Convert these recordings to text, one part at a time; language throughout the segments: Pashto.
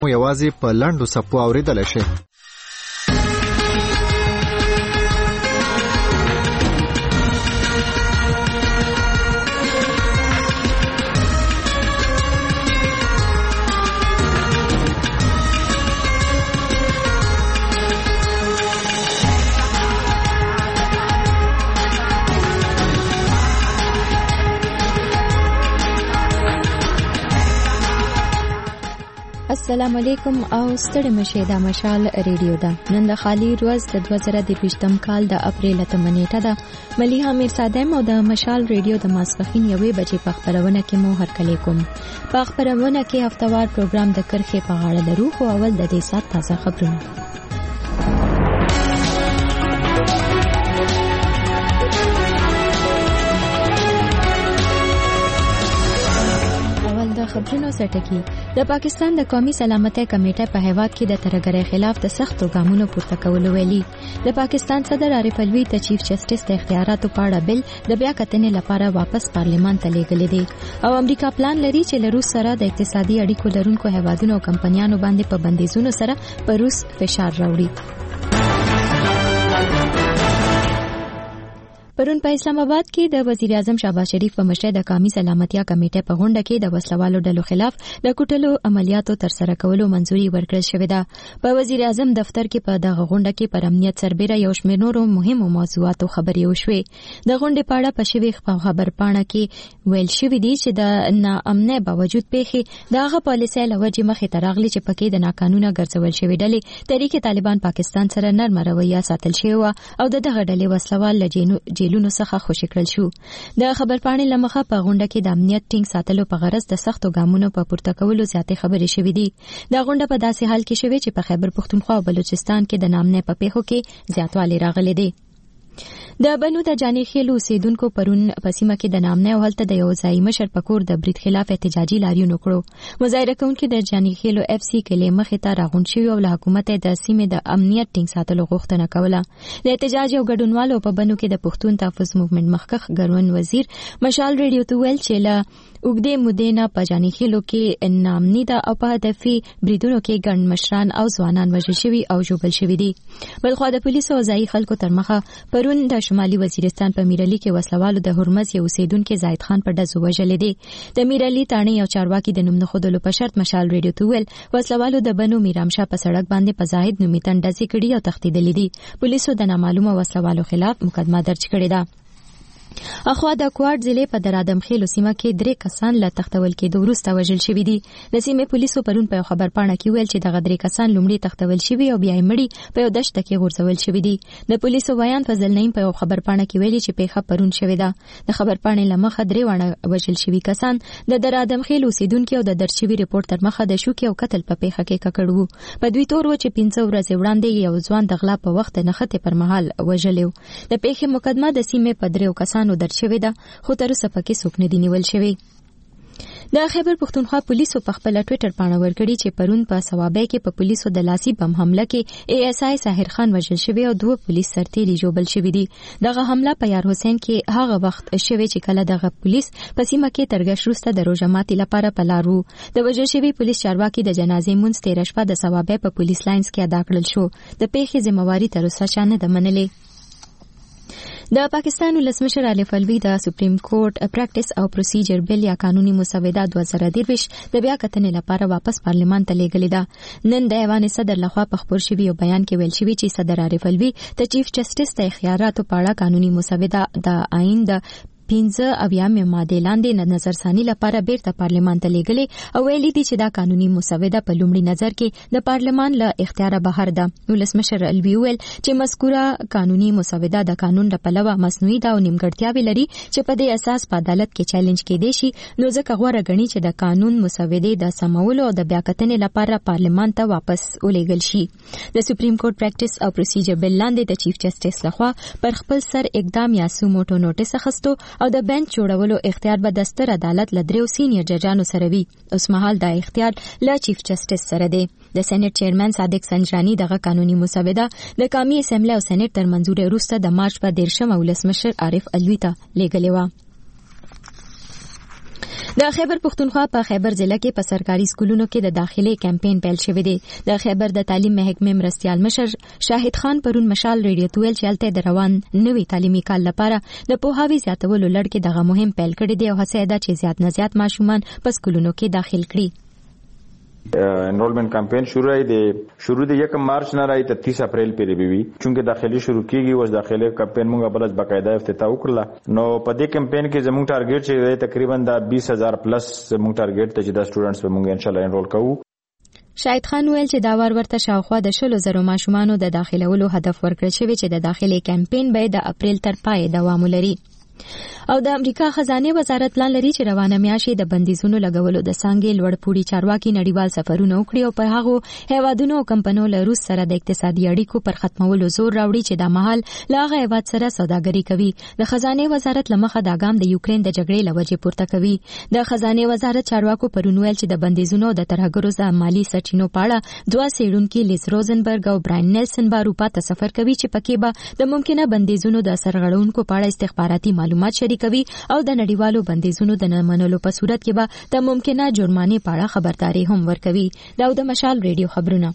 یوازې په لنډو څپو اورېدلی شئ. السلام علیکم او ستړي مشه دا مشال ریډیو ده. نن د خالی ورځ د 2023م کال د اپریل 8 نیټه ده. ملیحه میرصادم او د مشال ریډیو د ماسپخین 1 بجې په خبرونه کې مو هرکلی کوم. په خبرونه کې هفتوار پروګرام د کرخې په غاړه لرو خو اول د دې سات تازه خبرونه. خبرونو سرټکی د پاکستان د قومي سلامتۍ کمیټه په هیواد کې د ترهګرۍ خلاف د سختو ګامونو پورته کولو ویلي. د پاکستان صدر عارف الوی د چیف جسټس د اختیاراتو په اړه بل د بیا کتنې لپاره واپس پارلیمان ته لیږلی دی او امریکا پلان لري چې له روس سره د اقتصادي اړیکو لرونکو هیوادونو او کمپنیانو باندې په بندیزونو سره په روس فشار راوړي. پرون په اسلام آباد کې د وزیر اعظم شهباز شریف په مشرۍ د قومي سلامتیا کمیټې په غونډه کې د وسلوالو ډلو خلاف د کوټلو عملیاتو ترسره کولو منځوري ورکړل شوې ده. په وزیر اعظم دفتر کې په دغه غونډه کې پر امنیت سربېره یو شمېر نورو مهمو موضوعاتو خبرې وشوې. د غونډې په اړه په شوي خبرپاڼه کې ویل شوی دی چې د ناامنۍ باوجود پیښې دغه پالیسۍ له وجې مخې ته راغلي چې پکې د ناقانونه ګرځول شوې ډلې تحریک طالبان پاکستان سره نرمه رویه ساتل شوې وه او دغه ډلې وسلوال له جیلونو څخه خوشي کړل شو. د خبرپاڼې لمخه په غونډه کې د امنیت ټینګ ساتلو په غرض د سختو ګامونو په پورته کولو زیاتې خبرې شوې دي. د غونډه په داسې حال کې شوې چې په خیبر پښتونخوا او بلوچستان کې د ناامنۍ په پیښو کې زیاتوالی راغلی دی. د بنو د جاني خیل اوسیدونکو پرون په سیمه کې د ناامنۍ او هلته د یو ځایي مشر په کور د برید خلاف احتجاجي لاریون وکړو. مظاهره کوونکي د جاني خیل اف سی کلي مخې ته راغونډ شوي او له حکومت د سیمې د امنیت ټینګ ساتلو غوښتنه کوله. د احتجاج او ګډونوالو په بنو کې د پښتون تحفظ موومېنټ مخکښ ګرون وزیر مشال ریډیو ته ویل چې له اوږدې مودې نه په جاني خیلو کې ناامني ده او په هدفي بریدونو کې ګڼ مشران او ځوانان وژل شوي او ژوبل شوي دي. بلخوا د پولیسو او ځایي خلکو تر مخه پرون د شمالي وزیرستان په میرعلي کې وسلوالو د هرمز یو اوسیدونکي زاهد خان په ډزو وژلی دی. د میرعلي تاڼې یو چارواکي د نوم نه ښودلو په شرط مشال ریډیو ته ویل وسلوالو د بنو میرامشاه په سړک باندې په زاهد نومي تن ډزې کړي او تښتېدلي دي. پولیسو د نامعلومه وسلوالو خلاف مقدمه درج کړې ده. اخوا د کوټ ضلع په درادم خیلو سیمه کې 3 کسان له تختول کېدو وروسته وژل شوي دي. د سیمې پولیسو پرون په خبرپاڼه کې ویل چې دغه 3 کسان لومړی تختول شوي او بیا یې مړي په یو دشته کې غورځول شوي دي. د پولیسو بیان فضل نعیم په خبرپاڼه کې ویلي چې پیښه پرون شوې ده. د خبرپاڼې له مخه 3 وانه وژل شوي کسان د درادم خیل اوسیدونکي او د درج شوي ریپورت تر مخه د شوکې او قتل په پیښه کې ککړ وو. په دوی تور و چې 15 ورځې وړاندې یو ځوان د غلا په وخت نښتې پر مهال وژلی و. د پیښې مقدمه د سیمې په 3 کسانو درج شوې ده خو تر اوسه پکې څوک نه دی نیول شوی. د خیبر پښتونخوا پولیسو په خپل ټوئیټر باندې ورکړي چې پرون په ثوابه کې په پولیسو د لاسي بم حمله کې ای اس آی ساحر خان وژل شوی او 2 پولیس سرتیري ژوبل شوی دي. دغه حمله په یار حسین کې هغه وخت شوی چې کله دغه پولیس په سیمه کې ترګش وروسته د روژه ماتي لپاره په لار وو. د وژل شوی پولیس چارواکي د جنازې مونځ 13 شپه د ثوابه په پولیس لاینز کې ادا کړل شو. د پیښې ذمہواری تر اوسه چا نه ده منلې. د پاکستان ولسمشر عارف الوی د سپریم کورټ پریکټس او پروسیجر بل یا قانوني مسوده 2023 د بیا کتنې لپاره واپس پارلیمان ته لیږلې ده. نن د ایوان صدر لخوا په خبر شوی یو بیان کې ویل شوی چې صدر عارف الوی د چیف جسټس د اختیاراتو په اړه قانوني مسوده د آئین د 15 ماده لاندې نظر ثاني لپاره بیرته پارلیمان ته لیږلې او ویلي دي چې دا قانوني مسوده په لومړي نظر کې د پارلیمان له اختیار بهر ده. ولسمشر الوی ویل چې مذکوره قانوني مسوده د قانون د پلوه مصنوعي ده او نیمګړتیاوې لري چې په دې اساس په عدالت کې چیلنج کېدای شي. نو ځکه غوړه غني چې د قانون مسوده د سمولو او د بیا کتنې لپاره پارلیمان ته واپس ولېږل شي. د سپریم کورټ پریکټس او پروسیجر بل لاندې د چیف جسټس لخوا پر خپل سر اقدام یا سوموټو نوټیس اخیستو او د بنچ جوړولو اختیار به د ستر عدالت له 3 سینیئر ججانو سره وي. اوس مهال دا اختیار له چیف جسټس سره دی. د سېنات چیرمن صادق سنجرانی دغه قانوني مسوده د قومي اسمبلی او سېنات تر منځوري وروسته د مارچ په 13 ولسمشر عارف الوی ته لیږلې و. د خیبر پختونخوا په خیبر ضلع کې په سرکاري سکولونو کې د داخلي کمپاین پیل شوی دی. د خیبر د تعلیم محکمې مرستیال مشر شاهد خان پرون مشال ریډیو ته ویل چې هلته د روان نوي تعلیمي کال لپاره د پوهاوي زیاتولو لړ کې دغه مهم پیل کړی دی او هڅه ده چې زیات نه زیات ماشومان په سکولونو کې داخل کړي. انرولمنٹ کمپین شروع ہے شروع دی 1 مارچ نه راځي ته 30 اپریل پورې وي چونکه داخلي شروع کیږي اوس داخلي کمپین موږ بلځ باقاعده افتتاح وکړه. نو په دې کمپین کې زموږ ټارګټ چې تقریبا د 20000 پلس زموږ ټارګټ ته چې د سټوډنټس به موږ ان شاء الله انرول کوو. شاهد خان ویل چې دا ورته شاوخوا د 100,000 ماشومانو د داخلولو هدف ورکړل شوی چې د داخلي کمپین به د اپریل تر پای دوام ولري. او د امریکا خزانه وزارت پلان لري چې روانه میاشت د بندیزونو لګولو د څنګه لوړپوړي چارواکي نړیوال سفرونه وکړي او په هغه هیوادونو او کمپنیو له روس سره د اقتصادي اړیکو پر ختمولو زور راوړي چې د محل لاغه هیواد سره سوداګري کوي. د خزانه وزارت لمخه د ګام د یوکرين د جګړې لوجې پورته کوي. د خزانه وزارت چارواکو پرونویل چې د بندیزونو د ترهګرو ځا مالی سرچینو پاړه دوه سیډونکو لیز روزنبرګ او براین نیلسن به اروپا ته سفر کوي چې پکې به د ممکنه بندیزونو د سرغړونکو پاړه استخباراتي معلومات شریکوي او د نړیوالو بندیزونو د نه منلو په صورت کې به د ممکنه جرمانې په اړه خبرداري هم ورکوي. دا د مشال ریډیو خبرونه.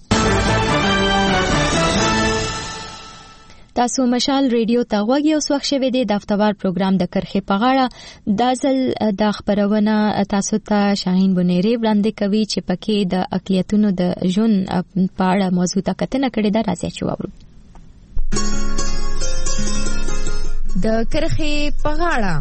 تاسو مشال ریډیو ته غوږی اوس وخت شوی دی د هفتوار پروګرام د کرخې په غاړه د ځل د خبرونه تاسو ته شاهین بنيري وړاندې کوي چې پکې د اقلیتونو د ژوند په اړه موضوع ته کتنه کړې ده. راځي چې واورو د کرخې په غاړه.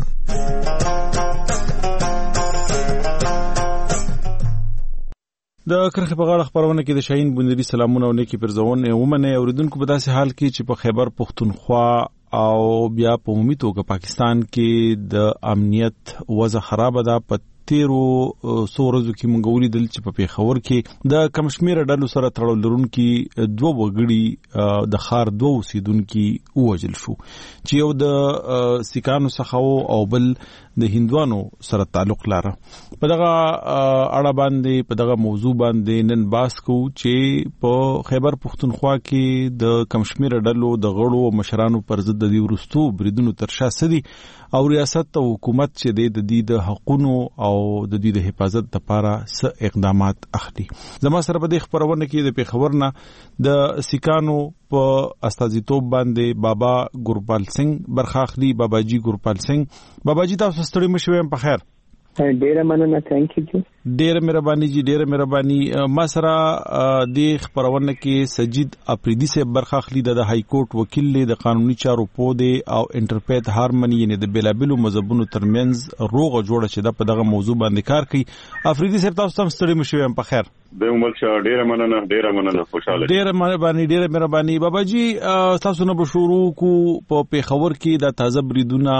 د کرخې په غاړه خبرونه کې د شاهین بنيري سلامونه او نیکی پرځونه ومنه اوریدونکو په داسې حال کې چې په خیبر پختونخوا او بیا په عمومي توګه پاکستان کې د امنیت وضع خراب ده. په تیرو سورزو کې مونږ ولیدل چې په پیښور کې د کمشمیر ډلو سره تړل لرونکي 2 وګړي د خار 2 اوسیدونکو ووجل شو چې یو د سیکانو څخه او بل د هندوانو سره تعلق لري. په دغه اړه باندې په دغه موضوع باندې نن باس کو چې په خیبر پختونخوا کې د کمشمیر ډلو د غړو او مشرانو پر ضد د ورستو بریدونو تر شا سدي او ریاست او حکومت چې د دې د حقونو او د دې د حفاظت لپاره څه اقدامات اخلي. زما سره په دې خبرونه کې د پیښور نه د سیکانو په استازیتوب باندې بابا ګورپال سنگ برخاخلی. بابا جی ګورپال سنگ، بابا جی تاسو ستړي مشوي په خیر؟ ډیره مننه، ثانک یو. ډیره مهرباني جی، ډیره مهرباني. ما سره د خبرونه کې سجید افریدي سے برخاخلی د های کورټ وکیل له د قانوني چارو پوده او انټرپریت هارمونی یعنی د بیلابلو مذهبونو ترمنځ روغه جوړه چې د په دغه موضوع باندې کار کوي. افریدي صاحب تاسو هم ستړي مشوي په خیر؟ د عمر شاه ډیره مننه خوشاله. ډیره مهرباني. بابا جی تاسو نه بشورو کو په پیښور کې د تازه بریدونه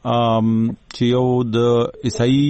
چې یو د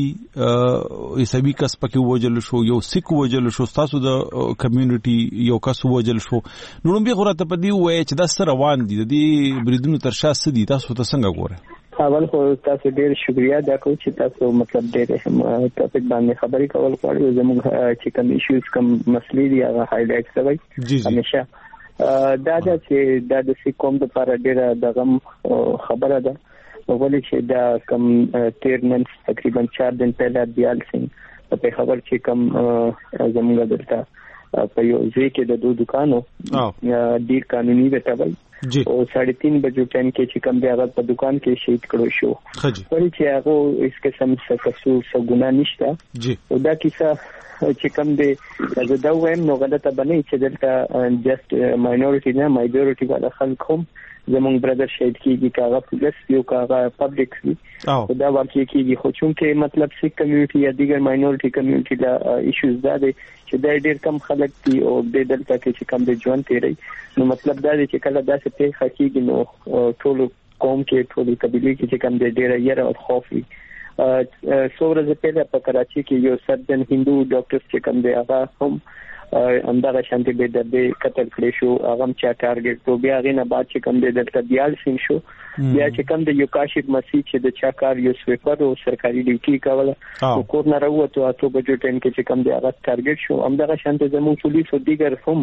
عیسوي کس پکې وجل شو، یو سیک وجل شو، تاسو د کمیونټي یو کس وجل شو. نو به غوړه په دی وای چې دا سره روان دي د دې بریدونو تر شا سدي، تاسو ته څنګه ګوره؟ اول خو تاسو ډیر شکریا دا کوم چې تاسو مطلب ډیر ټاپک باندې خبرې کول غواړئ. زموږ چې کوم ایشوز کوم مسلې دي هغه هایلایټ کوي همیشه. دا چې د سیکوم د لپاره ډیر دغه خبره ده ولې چې دا کم 13 منټ تقریبا 4 دن پہله دیال سنگ په خبر چې کم زموږ دلته په یو ځای کې د 2 دکانو ډیر قانوني وټاول او 3:30 بجو ټایم کې چې کم دی هغه په دکان کې شهید کړو شو. ولې چې هغه اس قسم څه ګناه نشته او دا کیسه چې کم دی دا وایم نو غلطه بنئ چې دلته جست ماینورټي نه مایجورټي والا خلک هم زمونږ برادر شهید کیږي کاغه پولیس یو کاغه پبلک وي او دا واقعي کیږي. خو چونکه مطلب سیک کمیونټي یا دیگر ماینورټي کمیونټي لا ایشوز دا دي چې دا ډېر کم خلک دي او د دلته کې چې کم د ژوند تیری نو مطلب دا دی چې کله دا څه پیښه کیږي نو ټول قوم کې ټول قبيله کې چې کم د ډېر یره او خوف وي. څومره پهله په کراچي کې یو سرجن هندو ډاکټر چې کم دی هغه هم اندغه شانتي به د قتل کړی شو، هغه چې ټارګټ تو بیا غینه بعد چې کم د دلته دیال سین شو بیا چې کم د یو کاشف مسیح چې د چاکار یو سویپر او سرکاري ډیوټي کوله او کور نه راوته اته بجو ټایم کې چې کم د هغه ټارګټ شو. اندغه شانتي زموږ پولیس او دیګر هم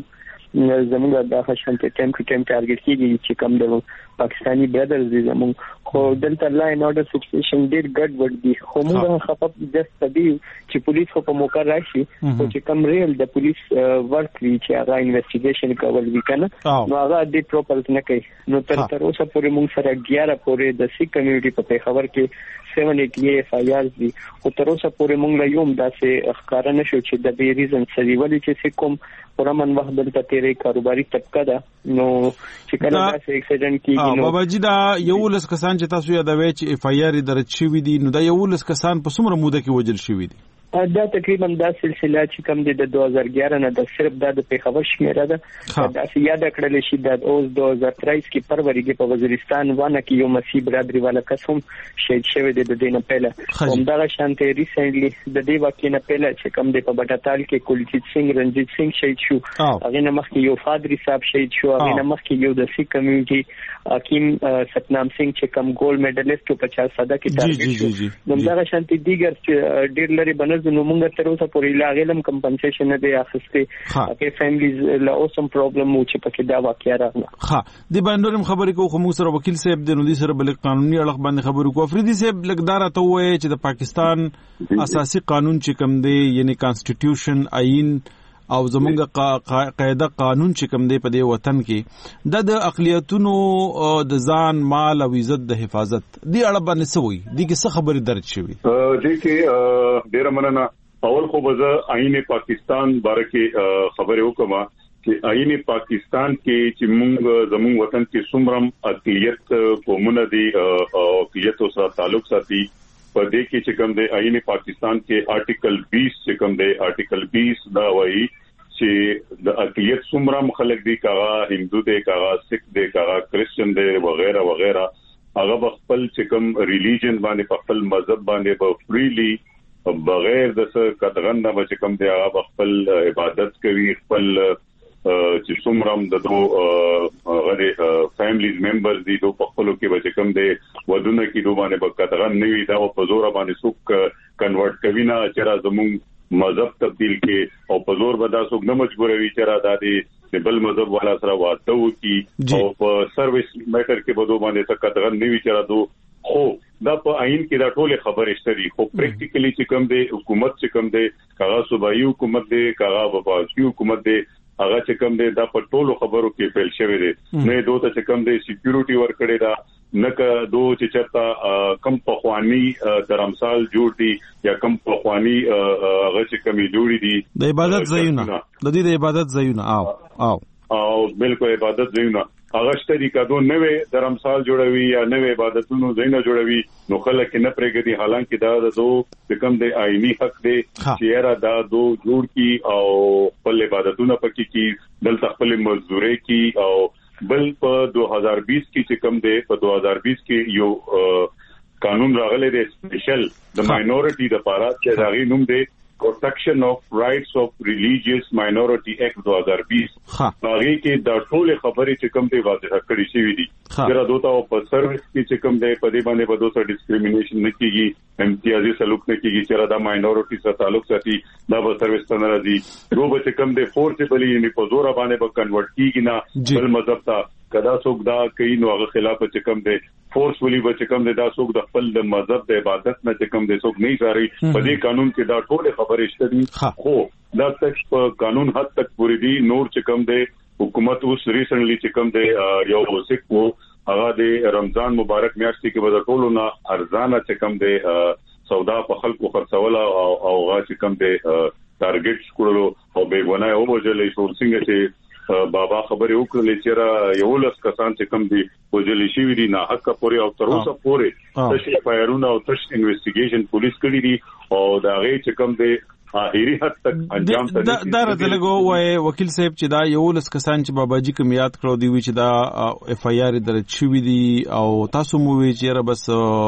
زموږ د خشنته ټیم ټو ټیم ټارګټ کیږي چې کوم د پاکستانی برادرز دي زموږ خو دلته لاین اورډر سچویشن ډیر ګډ وډ دي خو موږ خپل جست تدي چې پولیس په موقع راشي او چې کوم ریل د پولیس ورک وی چې هغه انویسټیګیشن کول وی کنه نو هغه د پروپرز نه کوي نو تر اوسه پورې موږ سره 11 پورې د سیک کمیونټي په پیښور کې 788 FIRs دي او تر اوسه پورې موږ لا یوم داسې ښکارا نشو چې د بي ریزن سړي ولې چې کوم پرمن وخت دلته تیرې کاروباري طبقه ده نو چې کله داسې اکسیډنټ کیږي نو بابا جی دا یو لس کسان چې تاسو یادوي چې FIR درج شوی دي نو دا یو لس کسان په څومره موده کې وجل شوی دي دا تقریبا دا سلسله چې کوم د 2011 نه د صرف د پیښور شمیره ده دا یاد کړل شي د اوس 2023 کې فروری کې په وزیرستان ونه کې یو مسیح برادری والا قسم شهید شوی د دینه پهله هم دا شانته ریسنټلی د دې واقعې نه پهله چې کوم د په بټاتال کې کلجیت سنگ رنجیت سنگ شهید شو هغه نه مخکې یو فادری صاحب شهید شو هغه نه مخکې یو د سیک کمیونټي حکیم ستنام سنگ چې کوم ګولډ میډالست په 50 ساده کې ټارګټ شو نو دا شانته دیګر چې ډیر لري بنز نو موږ تر اوسه پورې لا غلم کمپنسیشن نه دی اخیسته هغه فیملیز لا اوسم پرابلم مو چې پکې دا واقعیا راغله د باندې خبرې کوو موږ سره وکیل صاحب د نو دي سره بل قانوني اړه باندې خبرې کوو افریدي صاحب لګدار ته وایي چې د پاکستان اساسي قانون چې کوم دی یعنی کانسټیټیوشن آئین او زمونږ قاعده قانون چې کوم دی په دې وطن کې د اقلیتونو د ځان مال او عزت د حفاظت دی اړه باندې سوي دي کې څه خبرې درج شوی دي کې ډیر مننه اول خو به آئین پاکستان باره کې خبرې وکم چې آئین پاکستان کې چې موږ زموږ وطن کې څومره اقلیت قومونه دي او اقلیت سره تعلق ساتي په دې کې چې کوم دی آئین پاکستان کې آرټیکل 20 چې کوم دی آرټیکل 20 دا وایي چې د اقلیت څومره مخالک دي کاغه هندو دی کاغه سکھ دی کاغه کرسچن دی وغیرہ وغیرہ هغه خپل چې کوم ریلیجن باندې خپل مذهب باندې په فریلی بغیر د څه قدغن نه چې کوم دی هغه خپل عبادت کوي خپل چې څومره د دوه غره فیملیز ممبرز دي دوه په خپلو کې به کوم دی ودونه کې دوه باندې په قدغن نوي دا په زور باندې څوک کنورټ کوي نه چې را زموږ مذهب تبدیل کې او په زور به دا څوک نه مجبوروي چې را د بل مذهب والا سره واده وکړي او په سرویس میټر کې به دوه باندې څه قدغن نوي چې را دوه خو دا په آئین کې دا ټول خبرې شته خو پریکټیکلی چې کوم دی حکومت چې کوم دی کاغه صوبایي حکومت دی کاغه وفاقي حکومت دی هغه چې کوم دی دا په ټولو خبرو کې فیل شوی دی نه دوه ته چې کوم دی سکیورټي ور کړی دا نه که دوه چې چرته کم پخوانی درمسال جوړ دي یا کم پخوانی هغه چې کمی جوړی دي د عبادت ځایونه د دې د عبادت ځایونه او بالکل عبادت ځایونه هغه شته دي کدو نوې درمسال جوړوي یا نوې عبادتونو ځایونه جوړوي نو خلک نه پرېږدي حالانکه دا د دوه کم دی آئینی حق دی چې را دا دوه جوړ کی او خپل عبادتونه پکې کی دلته خپل مزدوري کی او بل په 2020 کې چې کم دی په 2020 کې یو قانون راغلی دی سپیشل د ماینورټي د پاره چې دا غي نوم دی Protection of Rights of Religious Minority Act 2020 هغه کې دا ټول خبرې چې کوم دی واضح کړی شوی دي چې راځو په سرویس کې چې کوم دی په دې باندې په دوه ډیسکریمینیشن نه کیږي امتیازي سلوک نه کیږي چې دا ماینورټي سره تعلق ساتي دا په سرویس ته نه راځي دوه به کوم دی فورسبلی یعنی په زور باندې به کنورټ کیږي نه بل مذهب ته کدا څوک دا کوي نو هغه خلاف چې کوم دی فورسفلی به چې کوم دی دا څوک د خپل مذهب د عبادت نه چې کوم دی څوک نه زاري په دې قانون کې دا ټول خبرې شته دي خو دا تک په قانون حد تک پوری دي نور چې کوم دی حکومت اوس ریسنټلی چې کوم دی یو سکو هغه د رمضان مبارک میاشت کې به ټولو نه ارزانه چې کوم دی سودا په خلکو خرڅول او هغه چې کوم دی ټارګټ کړلو او به ونه او وجلې شو څنګه چې بابا خبرې وکړلې چې را یو لس کسان چې کم دي وجلې شي وي نه حق پورې او تر اوسه پورې تشریح فایرونه او تشریح انویسټیګیشن پولیس کړی دي او دا غي چې کم دي اخیری حد تک انجام ته دا راځلګو وای وکیل صاحب چې دا یو لس کسان چې باباجي کوم یاد کړو دی چې دا اف آی آر درج شوی دي او تاسو مو وی چې را بس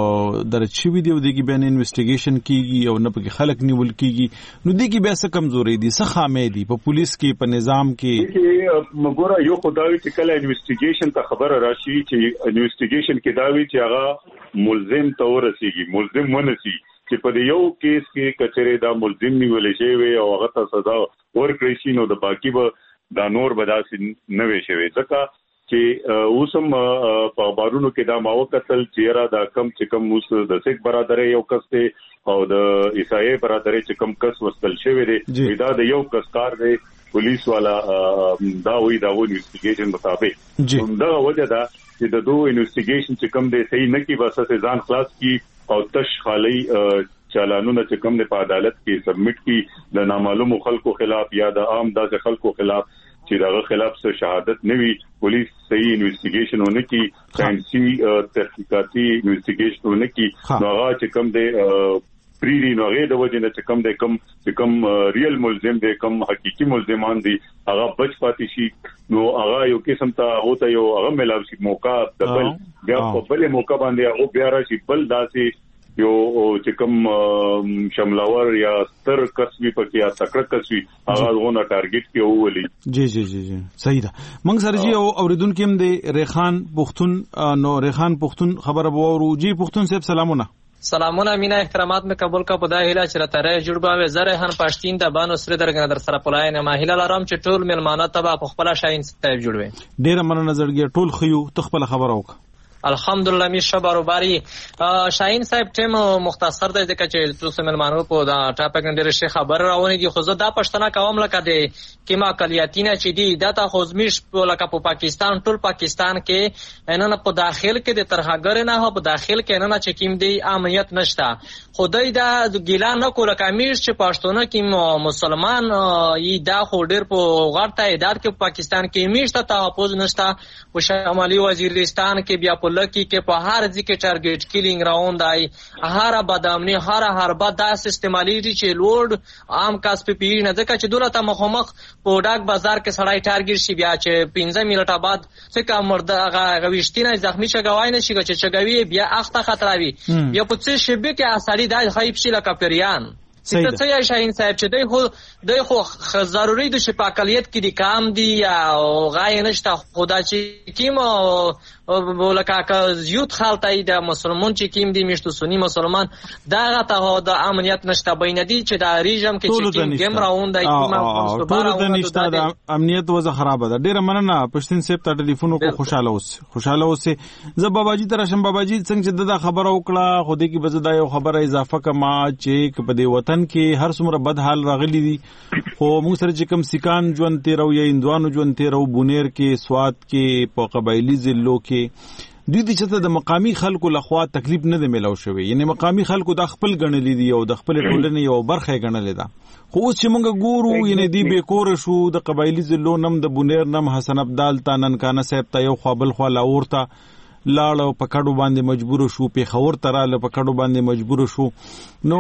درج شوی دی او دغه بین انویسټیګیشن کیږي او نه په خلک نیول کیږي نو دغه به څه کمزوري دي څه خامې دي په پولیس کې په نظام کې مګوره یو خدای چې کله انویسټیګیشن ته خبره راشي چې انویسټیګیشن کې دا وی چې هغه ملزم تور رسیږي ملزم ونسي چې په یو کیس کې کچره دا ملزم نیول شي وي او هغه ته سزا ورکړي شي نو د باقی به دا نور بداسي نه وي شوی ځکه چې اوسم په بارونو کې دا ماو کتل چې را دا کم چې کم اوس د سیک برادرۍ یو کس ته او د عیسائی برادرۍ چې کم کس وستل شوی دی دا د یو کس کار دی پولیس والا دا وی دا و انویسټیګیشن مطابق دا وجه دا چې د دوه انویسټیګیشن چې کم دی صحیح نه کی واسطه ځان خلاص کی او تش خالی چالانونه چې کم د عدالت کې سبمټ کی د نامعلوم خلکو خلاف یا د عام داسې خلکو خلاف چې دغه خلاف څه شهادت نوي پولیس صحیح انویسټیګیشن ونه کی ساينسي تحقیقاتي انویسټیګیشن ونه کی نو هغه چې کم دی پریری نو هغه د وجه نه چې کم ریل ملزم دی کم حقيقي ملزمان دي هغه بچ پاتې شي نو هغه یو قسم ته هوته یو هغه ملاوي شي موقع د بل بیا په بل موقع باندې هغه بیا راشي بل داسې یو چې کوم شملاور یا ستر کسبي پکې یا تکړه کسبي هغه غوونه ټارګټ کې وولي جی صحیح ده منګ سره جی اوریدونکو هم د ریحان پختون نو ریحان پختون خبره وورو جی پختون صاحب سلامونه مینا احترامات میں قبول کا پدا هیله چې ترې جوړ باوي زره هن پښتين د بانو سره درګنه در سره پلای نه ما هیله لرم چې ټول ملمانه تبا په خپل شاین صاحب جوړوي ډیر مننه نظرګي ټول خيو تخپل خبر اوک الحمدلله می شبارو باری شاهین صاحب ټیم مختصر دی ځکه چې تاسو ملمانو په دا ټاپک نه ډېر شي خبر راونی دي خو زه دا پښتنه کوم لکه دی کما کلیاتینه چې دی دا ته خوزمیش لکه په پاکستان ټول پاکستان کې نه په داخل کې د ترهګر نه په داخل کې نه چې کیم دی امنیت نشته خدای دا ګیلا نه کوله کمیش چې پښتون کې مسلمان ای دا خو ډېر په غړ تعداد کې پاکستان کې میشته تحفظ نشته په شمالي وزیرستان کې بیا لکی کې په هر ځکه ټارګټ کیلینګ راوند آی هر بدامنی هر بد سیستمالیټی چې لوډ عام کاس په پیری نه ځکه چې دولت مخمخ په ډاک بازار کې سړی ټارګټ شي بیا چې 15 منټه بعد څه مرده غوښتنه زخمی شګوای نه شي چې چګوي بیا اخته خطراوي بیا په څه شبي کې اصلي دای خایب شي لکه پریان څه یې شاهین صاحب چې دوی خو ضروري د شفاکلیت کې د کام دی او غای نشته خدا چې کیم ولکه زیوت خالتای د مسلمان چې کیم دی مشتو سنی مسلمان دا غته د امنیت نشته بین دي چې د ریجم کې چې کیم گیم راوندای ټول د نشته د امنیت وضع خراب ده ډیر مننه پښتون صاحب ته ټلیفون کو خوشاله اوسه زه باباجی ترشم باباجی څنګه چې د خبر وکړه خو دې کې بزدا یو خبره اضافه کما چې په دې وطن کې هر څومره بد حال راغلي دي خو موږ سره چې کوم سکان ژوند تیرو یا اندوانو ژوند تیرو بونیر کې سواد کې په قبایلی ضلعو کې دوی د چته د مقامی خلکو لخوا تکلیف نه دی ملو شوی یعنی مقامی خلکو د خپل غنلې دي او د خپل ټولنې یو برخه غنلې ده خو اوس چې موږ ګورو یعنی دی به کور شو د قبایلی ضلعو نم د بونیر نم حسن عبدال تا ننکانه صاحب ته یو خپل خوا لاورتا لاړو په کډو باندې مجبور شو په خور تراله په کډو باندې مجبور شو نو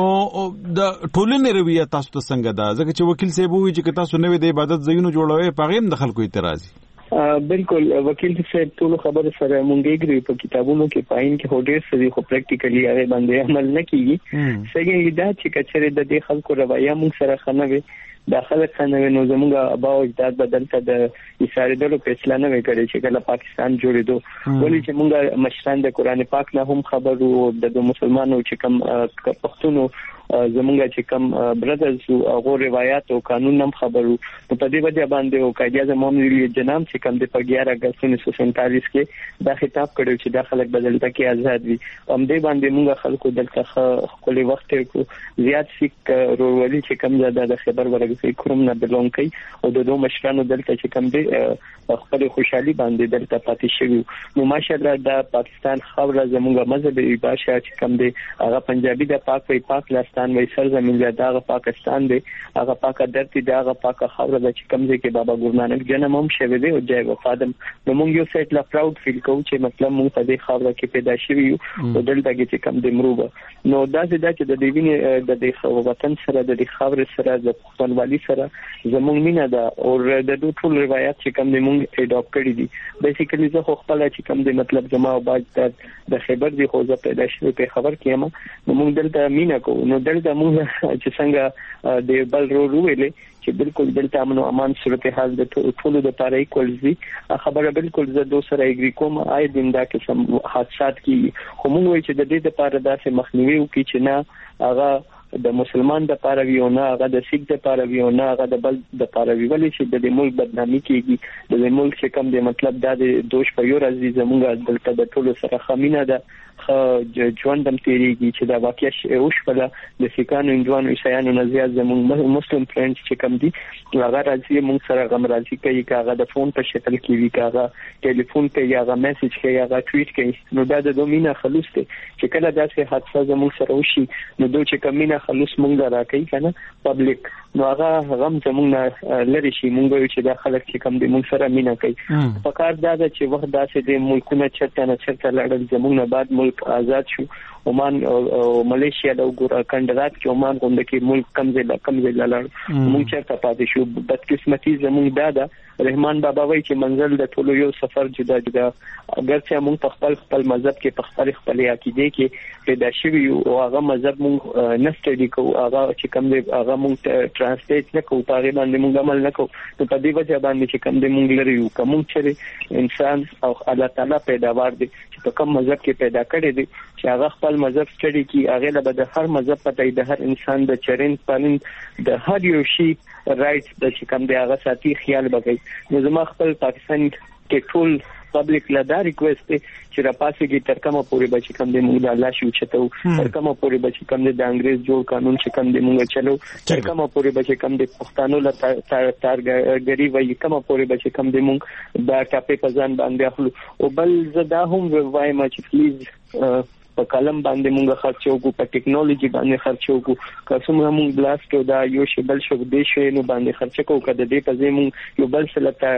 د ټولنې رویه تاسو ته څنګه ده ځکه چې وکیل صاحب وی چې تاسو نوې د عبادت ځایونو جوړوي پغیم د خلکو اعتراضي بالکل وکیل صاحب ټول خبر سره مونږ یې په کتابونو کې پاین کې هډیر سړي خو پریکټیکلی هغه باندې عمل نه کیږي څنګه دا چې کچره د دې خلکو رویه مونږ سره خنوي داخله خنوي نو زموږ ابا او اجداد بدل ته د اسرائیلو فیصله نه وکړي چې کله پاکستان جوړېدو ولې چې مونږ مشران د قران پاک نه هم خبرو د مسلمانانو چې کوم پښتونو زمونږ چې کوم برادرز او روایت او قانون هم خبرو په دې وجه باندې او قائد اعظم محمد جناب چې کوم د 11 اگست 1947 کې دا خطاب کړو چې داخله بدلته کې آزاد وي هم دې باندې مونږ خلکو دلته خپل وخت کو زیات سیک ورولي چې کوم د خبر ورغسي کوم نه بلون کوي او د دوه مشرانو دلته چې کوم دې خپل خوشحالي باندې دلته پاتې شوی نو ماشاءالله د پاکستان خبره زمونږ مذهبي باشا چې کوم دې هغه پنجابي د پاک لاستان وای سرزمین دا پاکستان دی هغه پاک درتي دا هغه پاک خبره د چې کوم ځای کې بابا ګور نانک جنم هم شوی دی او جای وفادم نو مونږ یو سیټ لا پراود فیل کوو چې مطلب مونږ په دې خبره کې پیدا شوی یو او دلته کې کوم د مروبه نو دا چې د دې د دې وطن سره د دې خبره سره د پښتونولي سره زمونږ مینا ده او د ټول روایت چې کوم د مونږ اډاپټ کړی دي بیسیکلی زه خو خپل چې کوم د مطلب جما او باج د خبر دی خو زه پیدا شوی په خبر کې ما مونږ دلته مینا کو نو دلته مونږ چې څنګه د بل ویلې چې بالکل دلته امن او امان صورتحال د ټولو د لپاره ایکوالز دي خبره بالکل زه دوه سره اګری کوم آی دنده کې سم حادثات کی خو موږ وایي چې د دې لپاره داسې مخنیوي وکړي چې نه هغه د مسلمان د لپاره وي او نه هغه د سیک د لپاره وي او نه هغه د بل د لپاره وي، ولې چې د ملک بدنامي کیږي. د ملک چې کوم د مطلب د دوش په یو راځي زمونږ دلته د ټولو سره خمینه ده ژوندم تیریږي چې دا واقعي اوشپله د سیکانو انجوانو عیسایانو نه زیات زمونږ مسلم فرندز چې کوم دي هغه راځي مونږ سره غم راځي کوي هغه د فون په شکل کې وی هغه ټلیفون کوي هغه میسج کوي هغه ټویټ کوي. نو دا د دومینه خلوص ته چې کله داسې حادثه زموږ سره وشي نو دوی چې کمینه خلوص مونږ راکې کنه پبلک نو هغه غم زموږ لری شي مونږ چې دا خلک چې کم دي مونږ سره مینا کوي. فقط دا چې وخت داسې د ملکونه چرته نه چرته لړل زموږ نه بعد ملک آزاد شو عمان او ملیشیا د وګور کندرات کې عمان کوم د کې ملک کمزې لړ مونږ چرته پاتې شو. بدقسمتي زموږ دا رحمان بابا وایي چې منزل د ټولو یو سفر جدا جدا اگر چې موږ په خپل مذهب کې په خپل عقیده کې پیدا شوی او هغه مذهب موږ نه سټډي کوو هغه چې کوم دی هغه موږ ترانسلیټ نه کوو په باندې موږ عمل نه کوو نو په دې وجه باندې چې کوم دی موږ لري یو کوم چې انسان او الله تعالی پیداوار دی چې په کوم مذهب کې پیدا کړی دی چې هغه خپل مذهب سټډي کوي هغه له د هر مذهب پته د هر انسان د چرند پالند د هر یو شی رائټ د چې کوم دی هغه ساتي خیال بګي. نو زما خپل پاکستان کې ټول پبلک لا دا ریکوست چې را پاسه کې تر کومه پورې بچ کم دې موږ د الله شو چتو تر کومه پورې بچ کم دې د انګريز جوړ قانون چې کم دې موږ چلو تر کومه پورې بچ کم دې پښتانو لا تارګری وایي کومه پورې بچ کم دې موږ دا ټاپې په ځان باندې اخلو او بل زدا هم وایم چې پلیز په کلم باندې مونږ خرچو کو په ټیکنالوژي باندې خرچو کو کوم مونږ بلاست او دا یو شی بل شو د شی نو باندې خرچ کو کده دې په زمون یو بل سره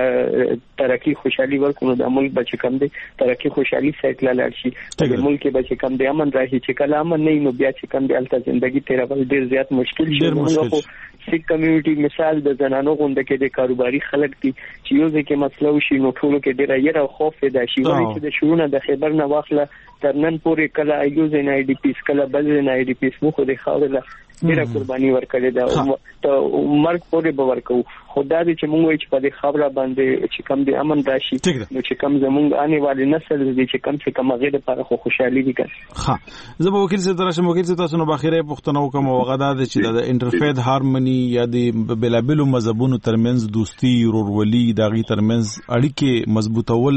ترقی خوشحالي ورکو د ملک بچ کم دي ترقی خوشحالي سایت لاله شي د ملک بچ کم دي امن راځي چې کله امن نه نو بیا چې کم دي الته ژوندۍ تیرول ډیر زیات مشکل شي. موږ سیک کمیونټي مثال د زنانو غونډه کې د کاروباري خلک دي چې یو ځکه مسله وشي نو ټولو کې ډیر یې او خوف پیدا شي چې د شورونه د خبر نه واخله تر نن پورې کله ایوز ان آی ډی پیس کله بل ان آی ډی پیس مو خو د خاورله ډیره قرباني ورکړې ده او مرګ پورې به ورکو خدای دې چې موږ چې په دې خبره باندې چې کم دې امن راشي نو چې کم زموږ آنے والے نسل دې چې کم څه کم غیر لپاره خو خوشحالي دي کړي. ها زه به وکیل سره راشم وکیل سره تاسو نو بخیره پښتنو کوم وغدا چې د انټرفیث هارمونی یا د بلابلو مذهبونو ترمنځ دوستي ورورولي داغي ترمنځ اړیکې مضبوطول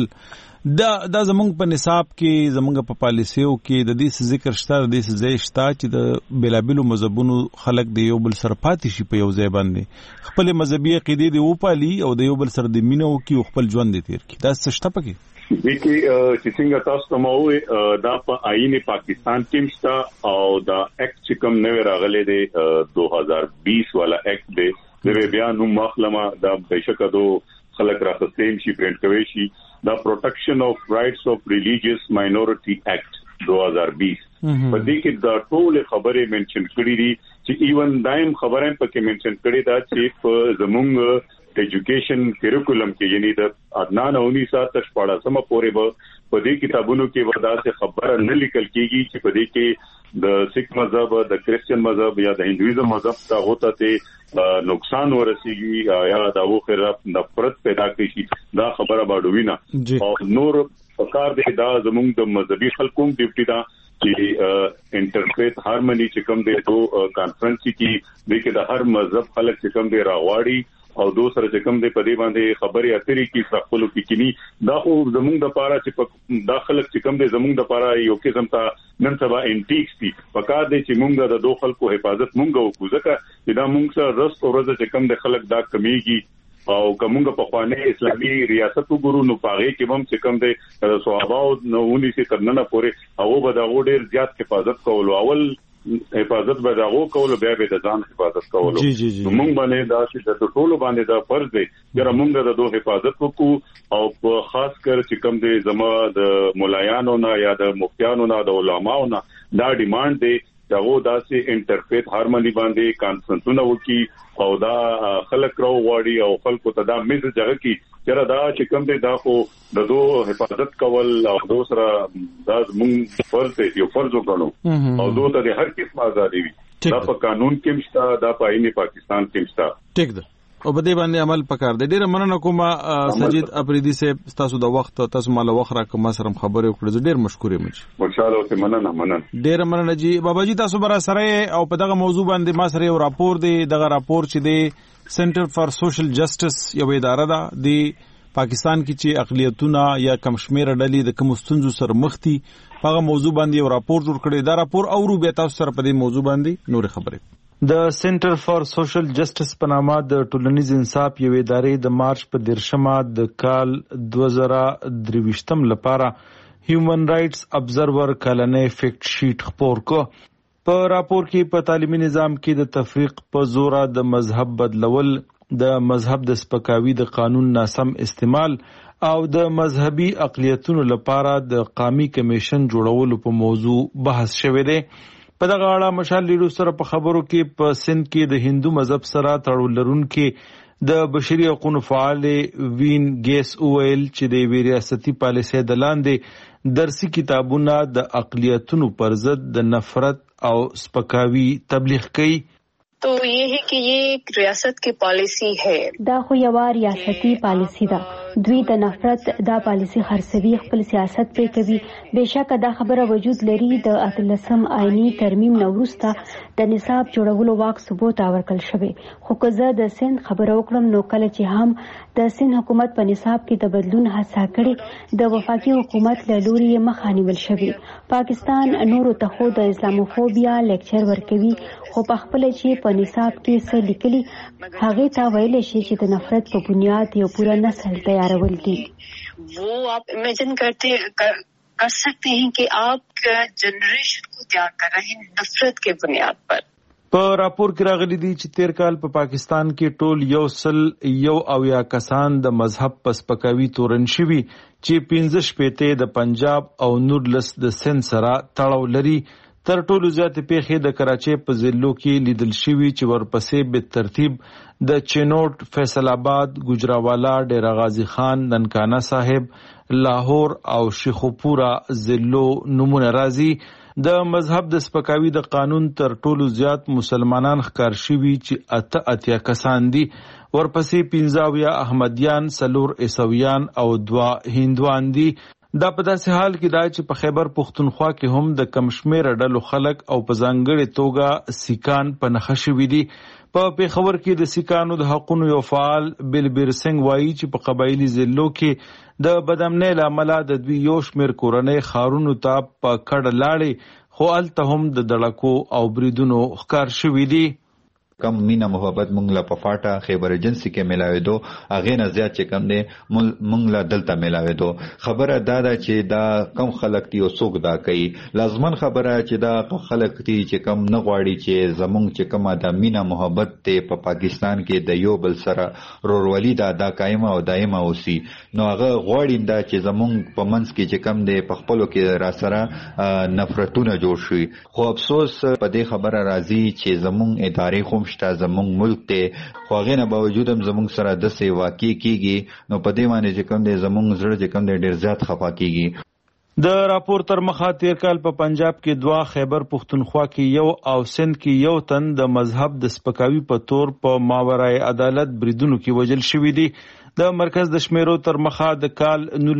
دا زمونږ په نصاب کې زمونږ په پالیسیو کې د دې ذکر شته د دې ځای شته چې د بلابلو مذهبونو خلک د یو بل سره پاتې شي په یو ځای باندې خپل مذهبي عقیده دی او پالي او د یو بل سره د مینو کې خپل ژوند تیر کی دا څه شته پکې دغه چې څنګه تاسو ته مو دا په آئین پاکستان کې مشته او دا اکټ چې کوم نوې راغلي دی 2020 والا اکټ دی د بیا نو مخلمه دا بهشکه دو خلک راخستین شي پرنٹ کوي شي دا پروټیکشن اف رائټس اف ریلیجیس ماینورټي اکټ 2020 په دې کې دا ټول خبره منشن کړې دي چې ایون دایم خبره پکې منشن کړې دا چې په زمونږ ایجوکیشن کریکولم کې یعنی د عدنان 1914 سم پورې په دې کتابونو کې ودا څخه خبره نه لیکل کېږي چې په دې کې د سیک مذهب د کریسچن مذهب یا د هندویزم مذهب ته ہوتا ته نقصان ورسیږي یا دا وخره نفرت پیدا کوي دا خبره باندې او نور پکار دې دا زموږ د مذهبي خلکو ډیوټي دا چې انټرفیث هارمونی چې کوم دی دو کانفرنس کې د کې د هر مذهب خلک چې کوم دی راغواړي او دو سره چې کوم دی په دې باندې خبرې اترې کې خپل کې کینی دا خو زموږ د پاره چې داخله چې کوم دی زموږ د پاره یو قسم ته نن سبا انټیکس دي پکار دی چې موږ د دوه خلکو حفاظت موږ وکړو ځکه چې دا موږ سره رست او ورځ چې کوم دی خلک دا کمیږي او کومه په خوانه اسلامي ریاست وګورو نو پاره کې هم چې کوم دی صحابه نو ونی سي ترنه پورې او به دا ډېر زیات حفاظت کول اول حفاظت به داغو کول بیا به د ځان حفاظت کول موږ باندې دا چې د ټولو باندې دا فرض دی چې موږ د دوه حفاظت وکړو او په خاص کر چې کوم دی زما د مولایانو نه یا د مفتیانو نه د علماو نه دا ډیماند دی داغو داسې انټرفیث هارمونی باندې کانفرنسونه وکي او دا خلک راو غواړي او خلکو ته دا میسج هغه کی چې دا چې کوم دی دا خو د دوه حفاظت کول او دو سره دا موږ فرض دی یو فرض وګڼو او دوه ته هر قسم ازادي وي دا په قانون کې مشته دا په آئین پاکستان کې مشته ټیک ده او په دې باندې عمل پکار دی. ډیره مننه کوم سجید افریدي صاحب، تاسو د وخت تاسو مال وخت راکوم سره خبرې وکړې، ډیر مشکور یم. ماشاءالله مننه. ډیره مننه جی بابا جی، تاسو برا سره او په دغه موضوع باندې ما سره یو راپور دی. دغه راپور چې دی سنټر فار سوشل جسټس یو اداره ده د پاکستان کې چې اقلیتونه یا کمشمیره ډلې د کوم ستونزو سره مخ دي هغه موضوع باندې یو راپور جوړ کړی. دا راپور اورو بیا تاسو سره په دې موضوع باندې نور خبرې. د سنټر فار سوشل جسټس په نامه د ټولنیز انصاف یو ادارې د مارچ په 13 د کال 2023 لپاره هیومن رائټس ابزرور کلنې فیکټ شیټ خپور کو. په راپور کې په تعلیمي نظام کې د تفریق په زور د مذهب بدلول، د مذهب د سپکاوي د قانون ناسم استعمال او د مذهبي اقلیتونو لپاره د قومي کمیشن جوړولو په موضوع بحث شوی دی. په دغه اړه مشال لیډو سره په خبرو کې په سند کې د هندو مذهب سره تړاو لرونکي د بشري حقوقو فعال وین ګیس اویل چې د ریاستي پالیسۍ د لاندې درسي کتابونه د اقلیتونو پر ضد د نفرت او سپکاوي تبلیغ کوي. तो ये है कि ये एक रियासत की पॉलिसी है. دا خو یو ریاستي پالیسی ده. دوی د نفرت دا پالیسی خرڅوي، خپل سیاست پرې کوي. بهشکه دا خبره وجود لري د 18 آئینی ترمیم نه وروسته د نصاب جوړولو واک ثبوت ورکړل شوی. خو که زه د سند خبره وکړم نو کله چې هم د سند حکومت په نصاب کې د بدلون هڅه کړې، د وفاقي حکومت له لوري یې مخه نیول شوی. پاکستان نورو ته خو د اسلاموفوبیا لیکچر ورکوي، خو په خپل چې په نصاب کې څه لیکلي هغه ته ویل شي چې د نفرت په بنیاد یو پورا نسل تیارول دي. वो आप इमेजिन कर सकते हैं कि आप जनरेशन को तैयार कर रहे हैं नफरत के बुनियाद पर. په راپور کې راغلي دي چې تیر کال په پاکستان کې ټول 101 کسان د مذهب په سپکاوي تورن شوي چې 15 د پنجاب او 19 د سند سره تړاو لري. تر ټولو زیات پیښې د کراچۍ په ضلعو کې لیدل شوي چې ورپسې به ترتیب د چینوټ، فیصل آباد، گجراوالا، ډیرا غازی خان، ننکانه صاحب، لاهور او شیخوپورا ضلعو نمونه راځي. د مذهب د سپکاوي د قانون تر ټولو زیات مسلمانان ښکار شوي چې 88 کسان دي. ورپسې 15 احمدیان، 4 عیسویان او 2 هندوان دي. دا په داسې حال کې دا چې په خیبر پختونخوا کې هم د کمشمیره ډلو خلک او په ځانګړې توګه سیکان په نښه شوي دي. په پیښور کې د سیکانو د حقونو یو فعال بلبیر سنگ وایي چې په قبایلي ضلعو کې د بدامنۍ له امله د دوی یو شمېر کورنۍ ښارونو ته په کډه لاړې، خو هلته هم د دړکو او بریدونو ښکار شوي دي. کم مینا محبت مونږ لا په فاټا خیبر ایجنسی کې ملاوېدو، هغه نه زیات چې کم دی مونږ لا دلته ملاوېدو. خبره دا ده چې دا کم خلک دی او څوک دا کوي. لازمن خبره چې دا خلک دی چې کم نه غواړي چې زمونږ چې کومه د مینا محبت ته په پاکستان کې د یو بل سره رورولي دا قائمه او دایمه اوسي. نو هغه غواړي دا چې زمونږ په منځ کې چې کم دی په خپلو کې را سره نفرتونه جوړ شي. خو افسوس په دې خبره راځي چې زمونږ ادارې خو شته، زمونږ ملک ته، خو هغې نه باوجود هم زمونږ سره داسې واقع کېږي. نو په دې باندې چې کوم دی زمونږ زړه چې کوم دی ډېر زیات خفه کېږي. د راپور تر مخه تیر کال په پنجاب کې 2، خیبر پختونخوا کې 1 او سند کې 1 تن د مذهب د سپکاوي په تور په ماورای عدالت بریدونو کې وژل شوي دي. د مرکز د شمیرو تر مخه د کال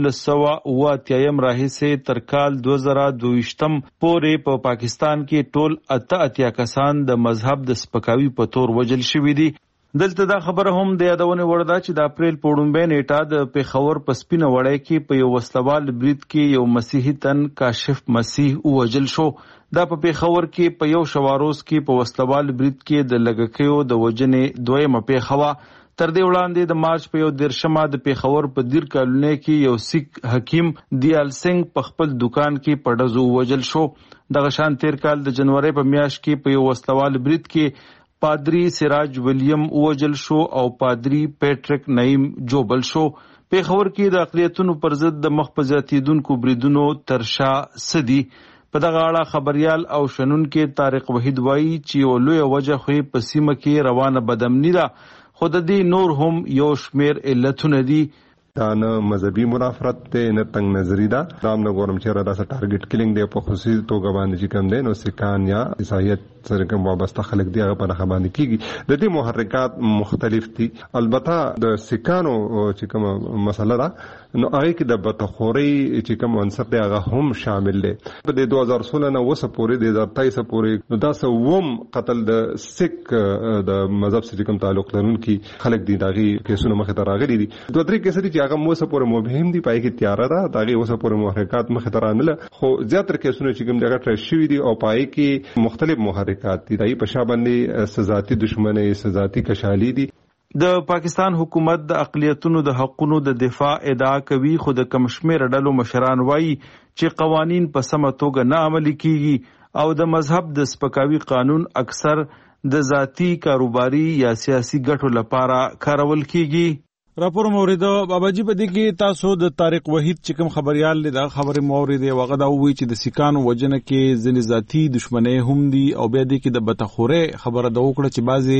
1988 راهیسې تر کال 2022 پورې په پاکستان کې ټول 88 کسان د مذهب د سپکاوي په تور وژل شوي دي. دلته دا خبره هم د یادونې وړ ده چې د اپریل په 1 نیټه د پیښور په سپینه وړۍ کې په یو وسلوال برید کې یو مسیحي تن کاشف مسیح وژل شو. دا په پیښور کې په یو شواروز کې په وسلوال برید کې د لګکیو د وژنې دویمه پیښه وه. تر دې وړاندې د مارچ په 13 د پیښور په دیر کالونی کې یو سیک حکیم دیال سنگ په خپل دکان کې په ډزو وژل شو. دغه شان تیر کال د جنوري په میاشت کې په یو وسلوال برید کې پادری سراج ولیم وژل شو او پادری پیټریک نعیم جوبل شو. پیښور کې د اقلیتونو پر ضد د مخ په زیاتیدونکو بریدونو ترشا سدي. په دغه اړه خبريال او شنونکو طارق وحید وایي چې یو لوی وجه خو په سیمه کې روانه بدامنی ده، خو د دې نور هم یو شمیر علتونه دي. دا نه مذهبي منافرت ته نه تنگ نظری دا رام نه ګورم چې را دا ټارګټ کلینګ دی په خصوصي توګه باندې چې کوم دی نو سکان یا عیسایت سره کوم وابسته خلک دی هغه په نه باندې کیږي د دې محرکات مختلف دي البته د سکانو چې کوم مسله ده نو هغه کې د بتخوري چې کوم عنصر دی هغه هم شامل دی په 2016 نه وسه پورې 2023 پورې نو دا سوم قتل د سک د مذهب سره کوم تعلق لرونکي خلک دي داغي کیسونه مخه ته راغلي دي دوه درې کیسې چې هغه موسه پورې مبهم دي پای کې تیار ده داغي وسه پورې محرکات مخه ته رانله خو زیاتره کیسونه چې کوم دغه ټریس شوی دي او پای کې مختلف محرکات دي دای په شابهندي سزاتی دشمنی سزاتی کشالی دي د پاکستان حکومت د اقلیتونو د حقوقو د دفاع ادعا کوي خو د کمشمیر ډلو مشران وایي چې قوانین په سمه توګه نه عملي کیږي او د مذهب د سپکاوي قانون اکثر د ذاتی کاروباري یا سیاسي ګټو لپاره کارول کیږي. راپور موریدو باباجی په دې کې تاسو د طارق وحید چې کوم خبريال له دا خبره موریدې وغه دا وی چې د سکانو وجنه کې ځنې ذاتی دشمنی هم دي او بیا دې کې د بتخوره خبره دا وکړه چې بعضي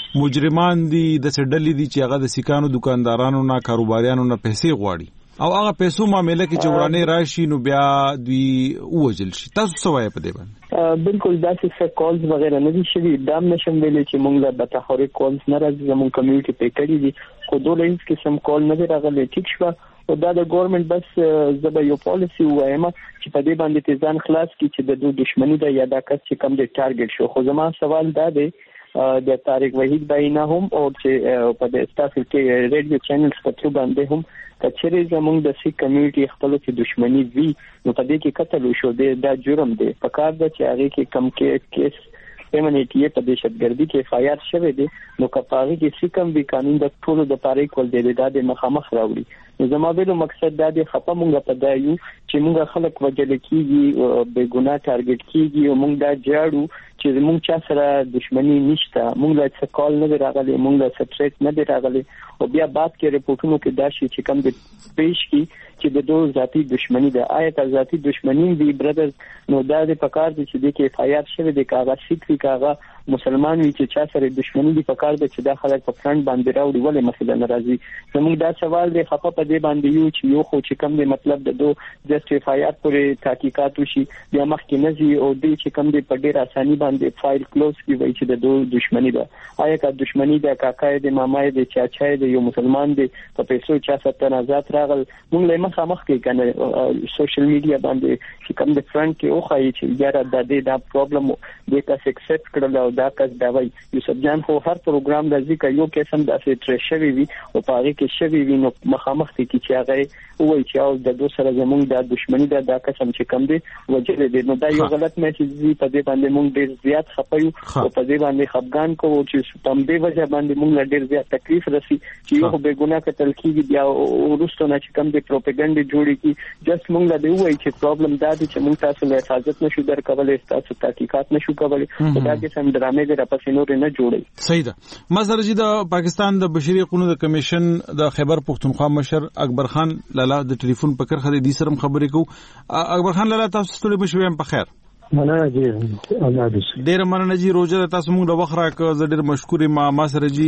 مجرمان دي د سډلې دي چې هغه د سکانو دکاندارانو نه کاروباریانو نه پیسې غواړي او هغه پیسو معاملې کې چې ورانه راشي نو بیا دوی وجل شي. تاسو څه وایي په دې باندې؟ بالکل دا چې کالز وغیرہ نه دي شوي دام نشم ویلې چې موږ له بتخوري کالز نه راځي زموږ کمیونټي په کړي دي خو دوله هیڅ قسم کال نه راغلی ټیک شو او دا د ګورنمنت بس زبا یو پالیسی وایم چې په دې باندې تیزان خلاص کی چې د دښمنی د یاده کس چې کم د ټارګټ شو خو زما سوال دا دی د طارق وحید باینا هم او چې په د اسټاف کې ریډیو چینلز په تر باندې هم کچېرې زموږ د سیک کمیونټي خپل چې دښمنی وی نو په دې کې قتل وشو دا جرم دی په کار د چې هغه کې کم کې کیس فیمنیټي په دهشتګردي کې فایار شوه دي نو کپاغي کې سیکم وی قانون د ټولو د پاره کول دی د مخامخ راوړي نو زما به مقصد دا دی خپه مونږ په دایو چې مونږ خلک وجل کیږي به ګناه ټارګټ کیږي او مونږ دا جاړو چې مونږ چا سره دښمنی نشته مونږ لا څه کال نه راغلي مونږ لا سټریټ نه راغلي او بیا بعد کې رپورټونو کې دا شي چې کم د پیش کی چې د دوه ذاتی دښمنی د آیت ذاتی دښمنی دی برادر نو دا د پکار دي چې د کې فایار شوه د کاغه سیکري کاغه مسلمان وی چې چا سره دښمنی دی پکار د چې دا خلک په فرند باندې راوړي ولې مثلا ناراضي زموږ دا سوال دی خپه په دې باندې یو چې یو خو چې کم دی مطلب د دوه جسټیفایات پورې تحقیقات وشي بیا مخکې نزي او دې چې کم دی په ډېر اساني باندې فایل کلوز کی وای چې د دوه دښمنی ده آیا کا دښمنی د کاکای د مامای د چاچای د یو مسلمان دی په پیسو چا ستنه ذات راغل موږ له مخامخ کې کنه سوشل میډیا باندې چې کم د فرند کې او خای چې یاره د دې دا پرابلم د تاسو ایکسپټ کړل او دا کس دا وای یوسف جان خو هر پروګرام د ذکر یو قسم د ټریش شوی وي او پاره کې شوی وي نو مخامخ کې چې هغه وای چې او د دوه سره زمونږ د دښمنی دا قسم چې کم دی وجه دې نو دا یو غلط میسج دی په دې باندې مونږ ډیر زیات خپایو او په دې باندې خفګان کوو چې تم دې وجه باندې مونږ ډیر زیات تکلیف رسی چې یو به ګناه قتل کیږي بیا ورستو نه چې کم دی پروپاګاندا جوړی کی جست مونږ لا دی وای چې پرابلم دا دی چې مونږ تاسو له حفاظت نشو درکولای تاسو تحقیقات نشو کولای دا کې سم ډرامې د راپسې نور نه جوړي صحیح ده مزر جی د پاکستان د بشري حقوقو د کمیشن د خیبر پختونخوا مشر اکبر خان لالا د ټلیفون په کرخه د دې سره خبرې کو اکبر خان لالا تاسو ستړي بشوي په خیر مننه جی الله دې ډیر مننه جی روزه تاسو موږ د وخره ک زه ډیر مشکور ما سره جی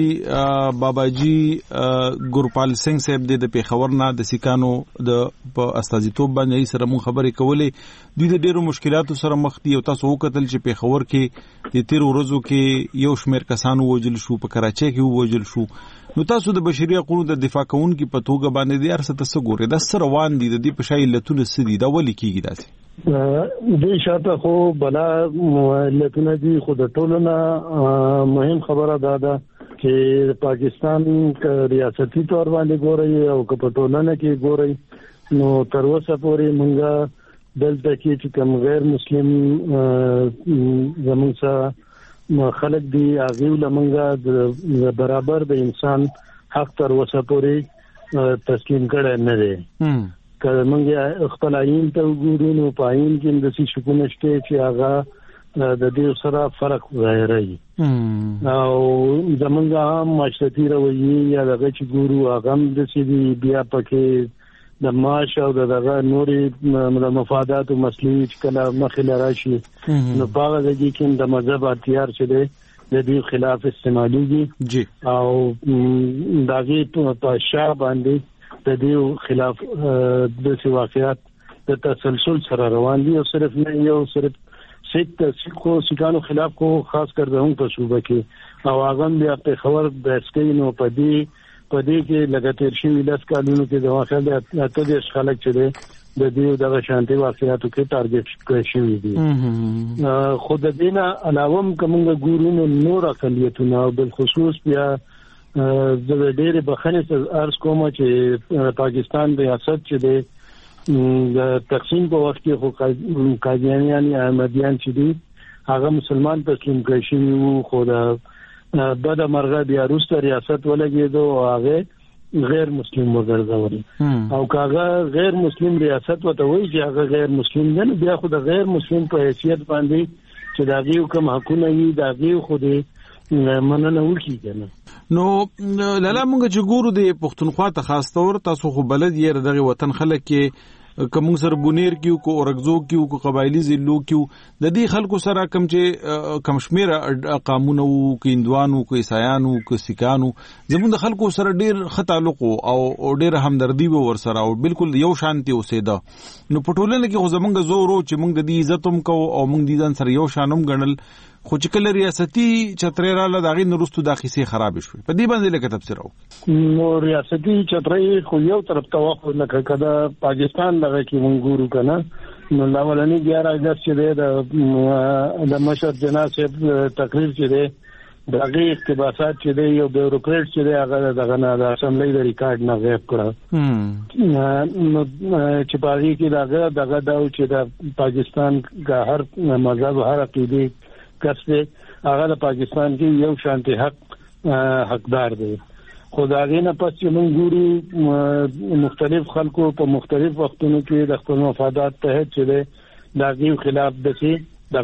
باباجی ګورپال سنگ صاحب د پیښور نه د سکانو د په استازیتوب باندې سره موږ خبرې کولې دوی د ډیرو مشکلاتو سره مخ دي او تاسو وکتل چې پیښور کې د 13 ورځو کې یو شمېر کسانو وژل شو په کراچۍ کې وژل شو نو تاسو د بشري حقوقو د دفاع کوونکو په توګه باندې د ارسه تاسو ګورئ د سره روان دي د دې په شای لتون سدي دا ولي کیږي داسې د شاته خو بلا لتون دي خو د ټولنه مهم خبره ده چې پاکستان ریاستي تور باندې ګورئ او په ټولنه کې ګورئ نو تر اوسه پورې مونږه دلته کې چې کوم غیر مسلم زموږ سره خلک دی هغه لمنګه برابر د انسان حق تر اوسه پورې تسلیم کړي نه دي کله موږ خپل عین ته وګورو نو پاین کې د څه شکونه شته چې هغه د دې سره فرق ظاهري او زمونږه هم مشتتی روي یا دغه چې ګورو هغه د څه بیا پکې د معاش او دغه نورې د مفادات او مسلې چې کله مخې راشي نو باغ دغه کې د مذهب اختیار شته د دې خلاف استعماليږي او دغه په شاه باندې د دې خلاف د واقعیت د تسلسل سره روان دي او صرف نه یو صرف سیکانو خلاف کو خاص کر دهون په صوبه کې او هغه بیا په خبر د اسکینو په دې کې لګاتیر شي لاس کالونو کې د واقعیت اته د خلک چې د دې د شانتي واقعیتو کې ټارګټ کړی شوی دي خود دینه علاوه کومه ګورونو نور اقلیتونه او بل خصوص بیا د ډېر بخنه ارز کوم چې پاکستان ریاست چې د تقسیم په وخت کې خو قادیانیان یا احمدیان چې دي هغه مسلمان تسلیم کړي شي وو خو دا بعد مرغه بیا روسته ریاست ولګېدو او هغه غیر مسلم وګرځول او کاغه غیر مسلم ریاست وته وایي چې هغه غیر مسلم نه بیا خو د غیر مسلم په حیثیت باندې چې دا غيو کوم حقونه یې دا غيو خو دې مننه وکړي کنه نو لاله مونږ چې ګورو د پښتونخوا ته خاص تور تاسو خو بلد یې دغه وطن خلک کې کوم سر بونیر کیو کو اورګزو کیو کو قبایلی ضلعو کیو د دې خلکو سره کم چې کم شمیر قانونو کې اندوانو کو عیسایانو کو سکانو زموږ د خلکو سره ډیر خطالق او ډیر همدردی ور سره او بالکل یو شانتي اوسېده نو پټولنه کې خو زمونږ زورو چې موږ د دې عزت هم کو او موږ د ځان سره یو شانم ګڼل خو چې کله ریاستي چترې را لداغي نورستو د خیسه خراب شوه په دې باندې لکه تفسیر او نو ریاستي چترې خو یو طرف توقع نه کړه پاکستان دغه کې مونږ کنه نو لاولنی 11 اگست چې د مشر جناب صاحب تقریر چې دی دغه اقتباسات چې دی یو بیوروکرات چې دی هغه دغه نه د اسمبلی د ریکارډ نه غیب کړه نو چې باغی کې دغه چې د پاکستان کا هر مذهب هر عقیده کسه هغه د پاکستان کې یو شانتي حقدار دی خدای نه پس چې موږ ګورو مختلف خلکو په مختلف وختونو کې د خپل مفادات ته چې د غیو خلاف دغه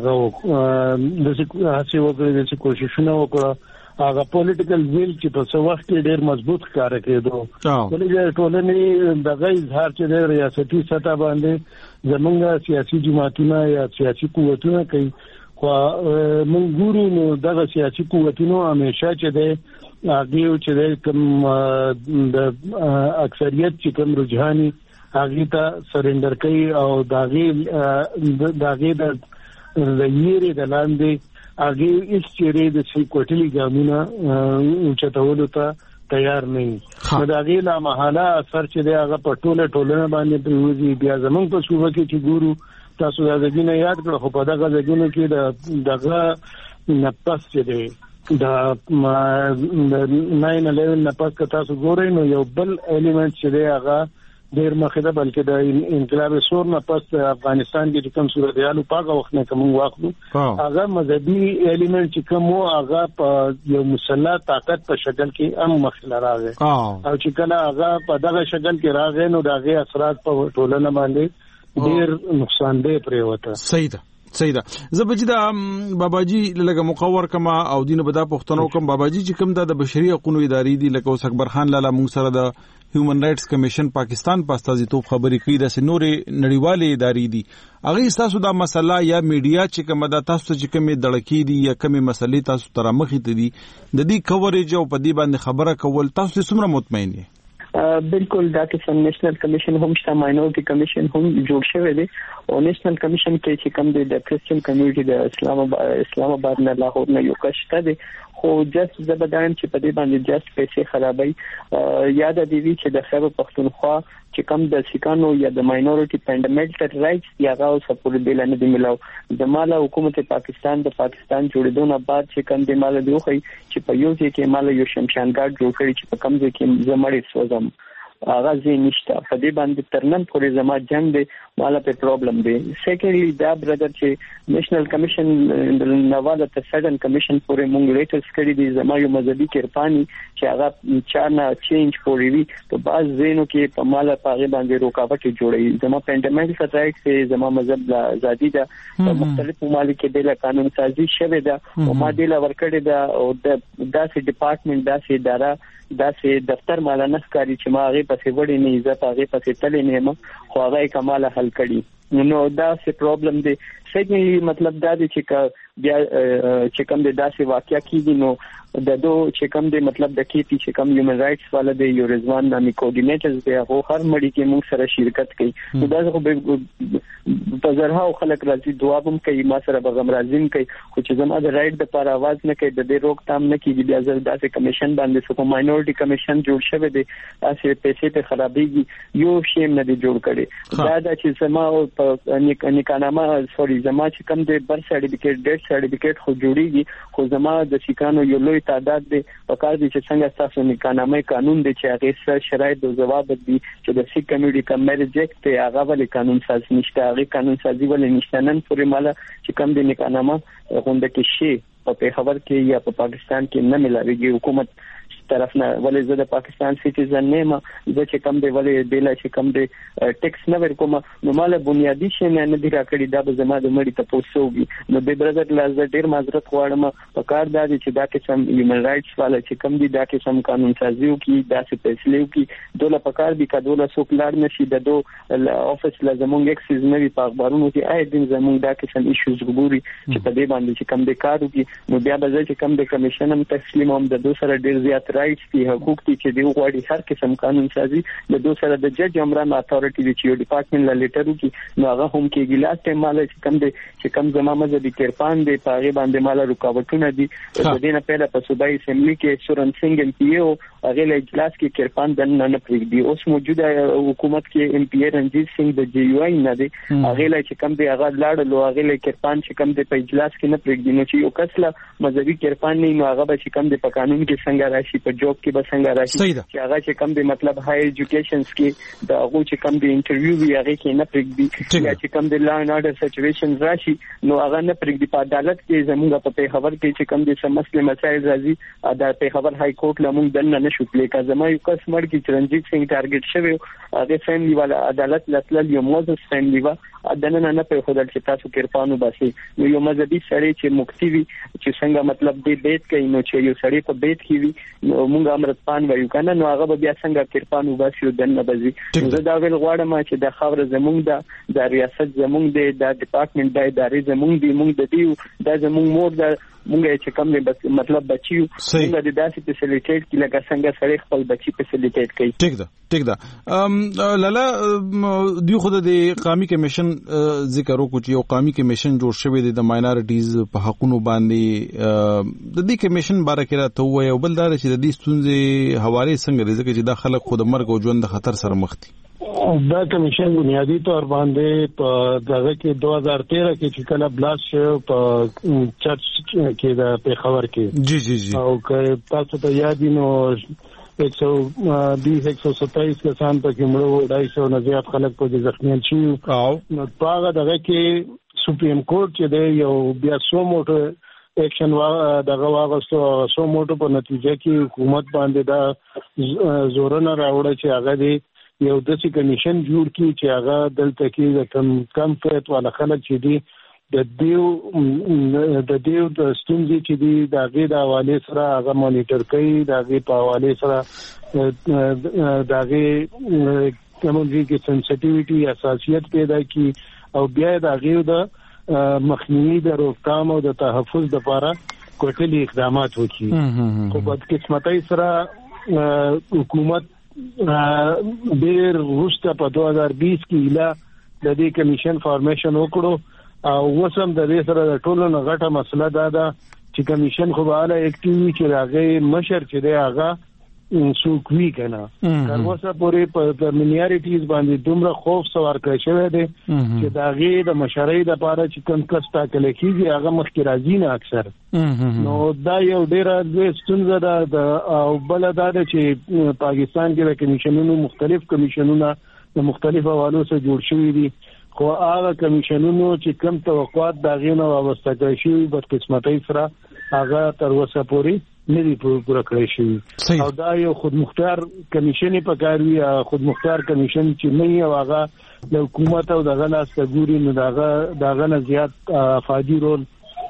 هڅه وکړي چې کوششونه وکړه هغه پولیټیکل ویل چې په څو وخت کې ډېر مضبوط کار کړو ولې ټولنې دغه اظهار چې د ریاستي سطح باندې زمونږ سیاسي جماعتونه یا سیاسي قوتونه کوي خو موږ ګورو نو دغه سیاسي قوتونو همیشه چې د هغه چې کوم د اکثریت چې کوم رجحاني هغه ته سرندر کوي او دغه د یېری د لاندې هغه هیڅ چیرې د سیکوټلی ګامونه چتاولو ته تیار نه وي دا غي لا محاله اثر چې هغه په ټولنه باندې پریوزي بیا زمونږ په صوبه کې چې ګورو تاسو دا ځینې یاد کړئ خو په دغه ځګونو کې دغه نفس چې دی د 9/11 نفس که تاسو ګورئ نو یو بل الیمنت چې دی هغه ډیر مخه ده بلکې د انقلاب سور نفس افغانستان کې کوم صورتحال په هغه وخت نه کوم واخلو هغه مذهبي الیمنت چې کوم هغه په یو مسلح طاقت په شکل کې هم مخله راغی او چې کله هغه په دغه شکل کې راغی نو دغه اثرات په ټولنه باندې ډیر نقصان دی پرې وته صحیح ده زبجی دا باباجی لکه مقور کما او دینه بدا پښتنو کوم باباجی چې کوم د بشري حقوقو ادارې دي لکه اوس اکبر خان لاله مونږ سره د هیومن رائټس کمیشن پاکستان په استازیتوب خبرې کوي د سنوري نړیوالې ادارې دي هغه تاسو دا مسله یا میډیا چې کوم د تاسو چې کوم دړکی دي یا کوم مسلې تاسو تر مخې ته دي د دې کوریج او په دې باندې خبره کول تاسو څومره مطمئن یې بالکل دا کې نېشنل کمیشن هم شته ماینورټي کمیشن هم جوړ شوی دی او نېشنل کمیشن کې چې کوم د کرسچن کمیونټي د اسلام آباد نه لاهور نه یو کشته دی خو جست زبدان چې په دې باندې جست پیسې خرابای یاد دی چې د خیبر پختونخوا چې کوم د سکانو یا د ماینورټي فندامنټل رائټس یا غو سپورټ بیل نه دی ملاو د مال حکومت پاکستان جوړېدو نه بعد چې کوم د مال دی خو چې په یو ځای کې مال یو شمشان ګارد جوړ کړی چې په کوم ځای کې زمړې سوزم آغاز نشته په دې باندې ترنن پورې زما جنگ دی مالا په پرابلم دی سیکنډلی دا برادر چې نېشنل کمیشن نواله ته سډن کمیشن پورې مونږ لیټرز کړی دی زما یو مذهبي کرپانی چې هغه چانه چینج پورې وی په باز زینو کې په مالا پاغه باندې رکاوټ جوړي زما فندامنټل رائټس زما مذهب آزادي ده په مختلفو ممالک کې د قانون سازي شوه ده او ما د لور کړی ده او د داسې ډپارټمنټ داسې اداره داسې دفتر مال نه ښکاري چې ما هغه پسې وړي نه عزت هغه پسې تلې نه خو هغه کمال حل کړي نو دا څه پرابلم دی. سیکنډلی مطلب دا دی چې بیا چې کوم د داسې واقعیا کیږي نو د دو چې کوم د مطلب د کیپی چې کوم هیومن رائټس والا دی یو رضوان نامي کوارډینیټرز دی هغه هر مړی کې موږ سره شرکت کوي. نو دا خو په زرهاو خلک راځي دعا هم کوي ما سره به غمرازین کوي خو چې زما د رائټ د لپاره आवाज نه کوي د دې روکتام نه کیږي. بیا زه داسې کمیشن باندې څه ماینورټي کمیشن جوړ شوی دی اسې پیسې ته خرابېږي یو شی نه دی جوړ کړي. دا چې زما په نکانامه سوري زما چې کوم د بر سرټیفیکیټ ډیټ سرټیفیکیټ خو جوړیږي خو زما د سیکانو یو لوی تعداد دی په کار دي چې څنګه تاسو نکانامه قانون دی چې هغه سره شرایط او ضوابط دي چې د سیک کمیونټي کوم میریج ته هغه ولې قانون ساز نشته هغه قانون سازي ولې نشته. نن پورې مالا چې کوم د نکانامه غونډه کې شي په خبر کې یا په پاکستان کې نه ملاويږي حکومت طرف نه ولې زه د پاکستان سټیزن نه ما زه چې کوم دی ولې بیل چې کوم دی ټیکس نه ورکوم نو مال بنیادی شي نه دی راکړی دا به زما د مړی ته پوسوږي. نو به برادر لازم ډیر معذرت غواړم په کار دا چې دا کې سم هیومن رائټس والا چې کوم دی دا کې سم قانون سازیو کې دا څه فیصلو کې دوله په کار دی کډوله څوک لاړ نشي د دو افیس لازمونږ اکسس نه وي په اخبارونو کې آی دین زمونږ دا کې سم ایشوز ګوري چې په دې باندې چې کوم دی کار وکړي. نو بیا به چې کوم دی کمیشن هم تسلیم هم د دو سره ډیر زیات رائټس دي حقوق دي چې دی غواړي هر قسم قانون سازي د دو سره د جج عمران اتھارټي دی چې یو ډپارټمنټ لا لیټر وکي نو هغه هم کې ګلاس ته مال چې کم دی چې کم زمامه د کرپان دی پاغي باندې مال رکاوټونه دي د دې نه پهله په صوبایي اسمبلی کې سورن سنگ ام پی او هغه له اجلاس کې کرپان د نه پرېږدي. اوس موجوده حکومت کې ام پی رنجیت سنگ د جی یو آی نه دی هغه له چې کم دی هغه لاړ هغه له کرپان چې کم دی په اجلاس کې نه پرېږدي. نو چې یو کسله مذهبي کرپان نه نو هغه به چې کم دی په قانون کې څنګه راشي په جوب کې به څنګه راشي چې هغه چې کم دی مطلب های ایجوکیشنز کې د هغه چې کم دی انټرویو وی هغه کې نه پرېږدي یا چې کم دی لا ان اورډر سچويشن راشي نو هغه نه پرېږدي. په عدالت کې زموږ په پیښور کې چې کم دی سم مسله مسایل راځي د پیښور های کورټ لمون دنه نشو پلیکا زما یو کس مړ کی چرنجیت سنگ ټارګټ شوی هغه فیملی والا عدالت لتل یو موزس فیملی وا دنه نه په خدای چې تاسو کرپانو باسي. نو یو مذهبي سړی چې مکتی وي چې څنګه مطلب دې بیت کوي نو چې یو سړی په بیت کې وي نو مونږ امرت پان وایو کنه نو هغه بیا څنګه کرپانو باسي دنه بزي. زه دا ویل غواړم چې د خبره زمونږ د ریاست زمونږ د ډپارټمنټ د ادارې زمونږ دی مونږ د دې د زمونږ مور د مونږ چې کوم دی مطلب بچیو مونږ د داسې فیسیلیټیټ کې لکه څنګه سړی خپل بچی فیسیلیټیټ کوي. ټیک ده لالا دوی خود د قومي کمیشن ذکر وکړو چې یو قومي کمیشن جوړ شوی دی د ماینورټیز په حقوقو باندې د دې کمیشن باره کې راته وایي او بل دا چې د دې ستونزې حواله څنګه لري ځکه چې د خلک خود مرګ او ژوند د خطر سره مخ دي. دا کمیشن بنیادی طور باندې په دغه کې 2013 کې چې کله بلاس شو په چرچ کې د پیښور کې جی او که تاسو ته یاد نو 127 کسان پکې مړو 250 نه زیات خلک په زخمیان شي نو هغه دغه کې سپریم کورټ چې دی یو بیا سو موټر ایکشن دغه واغستو سو موټر په نتیجه کې حکومت باندې دا زورونه راوړل چې هغه دی یو داسې کمیشن جوړ کړي چې هغه دلته کې کم فیت والا خلک چې دی د دیو د ستونزې چې دی د غي د حواله سره هغه مانیټر کوي د غي په حواله سره د غي کومږي کې سنسټیویټي حساسیت پیدا کی او بیا د غي د مخنیوي د روکثام او د تحفظ لپاره کوټلي اقدامات وکړي. خو په قسمتای سره حکومت ډېر وروسته په 2020 کې اله د دې کمیشن فارمیشن وکړو او وسم د دې سره د ټولو غټه مسله ده چې کمیشن خو به اله اکټیوي چې راغی مشر چې دی هغه سوکوي کنه تر اوسه پورې په مینیاریټیز باندې دومره خوف سوار کړی شوی دی چې دا غي د مشرۍ د لپاره چې کوم کس ټاکل کیږي هغه مخکې راځي نه اکثر نو دا یو ډیره لوی ستونزه ده او بل دا چې پاکستان کې د کمیشنونو مختلف کمیشنونه د مختلفو حوالو سره جوړ شوي دي خو هغه کمیشنونو چې کم توقعات دا غینه وابسته کړی شي په قسمتۍ سره هغه تر اوسه پورې نه دی پوره کړی شي او دا یو خود مختار کمیشن په کار وی خود مختار کمیشن چې نه یو هغه د حکومت او دغه لاس ته ګوري نو دغه نه زیات افادي رول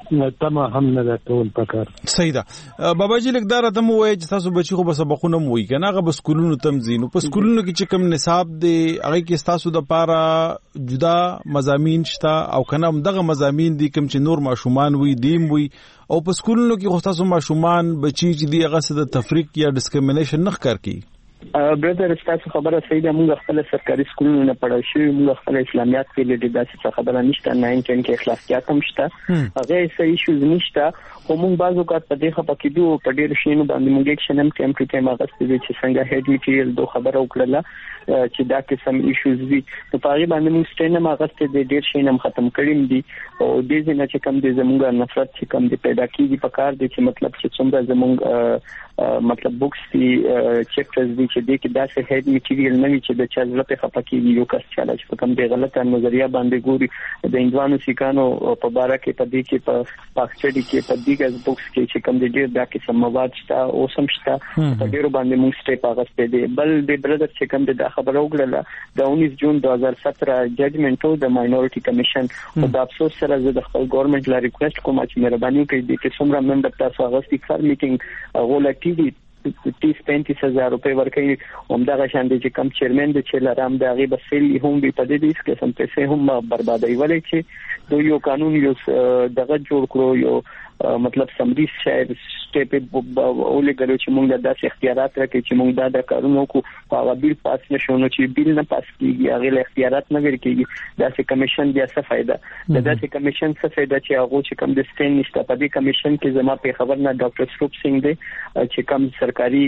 تمه هم نه کول پکار. صحیح ده بابا جی لګدار ته مو وای چې تاسو بچی خو به سبقونه مو وي کنه هغه بس سکولونو تمزینو په سکولونو کې چې کوم نصاب دی هغه کې تاسو د پاره جدا مضامین شته او کنه دغه مضامین دي کوم چې نور ماشومان وي دیم وي او په سکولونو کې خو تاسو ماشومان بچی چې دی هغه څه د تفریق یا ډیسکریمینیشن نه ښکار کی. برادر تاسو خبره صحیح ده. موږ خپل سرکاري سکولونو نه پړاو شو، موږ خپل اسلامیات کې لدې داسې خبره نشته، 9 کې اخلاقیات هم شته، هغه صحیح شوز نشته. خو موږ بعضو کار په دې خپه کې دوه په ډېر شینو باندې موږ اکشن هم ټیم ټو ټیم اغستې دي چې څنګه هډ میټیریل دوه خبره وکړه چې دا قسم ایشوز وي نو په هغه باندې موږ سټین هم اغستې دي، ډېر شین هم ختم کړیم دي او دې ځنه چې کم دې زموږ نفرت چې کم دې پیدا کیږي په کار دي چې مطلب چې څومره زموږ مطلب بوکس دي چپټرز دي چې دې کې داسې هډ میټیریل نه وي چې د چا زړه په خپه کیږي یو کس چې په کم دې غلطه نظریه باندې ګوري د اندوانو سیکانو په باره کې په دې کې په پاکچډي کې په دیګز بوکس کې چې کم دې ډېر دا قسم مواد شته او سم شته په ډېر باندې موږ سټیپ اغستې دي. بل د برادر چې کم دې خبره وکړه د 19 جون 2017 ججمنټ د ماینورټي کمیشن او د افسوس سره زه د خپل ګورنمنت لا ریکوست کوم چې مهرباني وکړئ چې څومره ممبر تاسو اغستې فار میټینګ غولټي دي 30-35,000 روپے ورکړي همدغه شان دي چې کم چیرمن د چلرام د هغه بسیل هم به په دې دي چې سم پیسې هم بربادي ولې چې دوی یو قانون یو دغه جوړ کړو یو مطلب سمري شاید سټیپ اولې غلو چې موږ داسې اختیارات راکړي چې موږ دا کارونه کو په بیل پاس نشو نو چې بیل نه پاس کیږي هغه له اختیارات نه ورکیږي داسې کمیشن بیا څه فائدہ د داسې کمیشن څه فائدہ چې هغه چې کم د سټین نشته په دې کمیشن کې زما په خبر نه ډاکټر سروپ سنگ دی چې کم سرکاري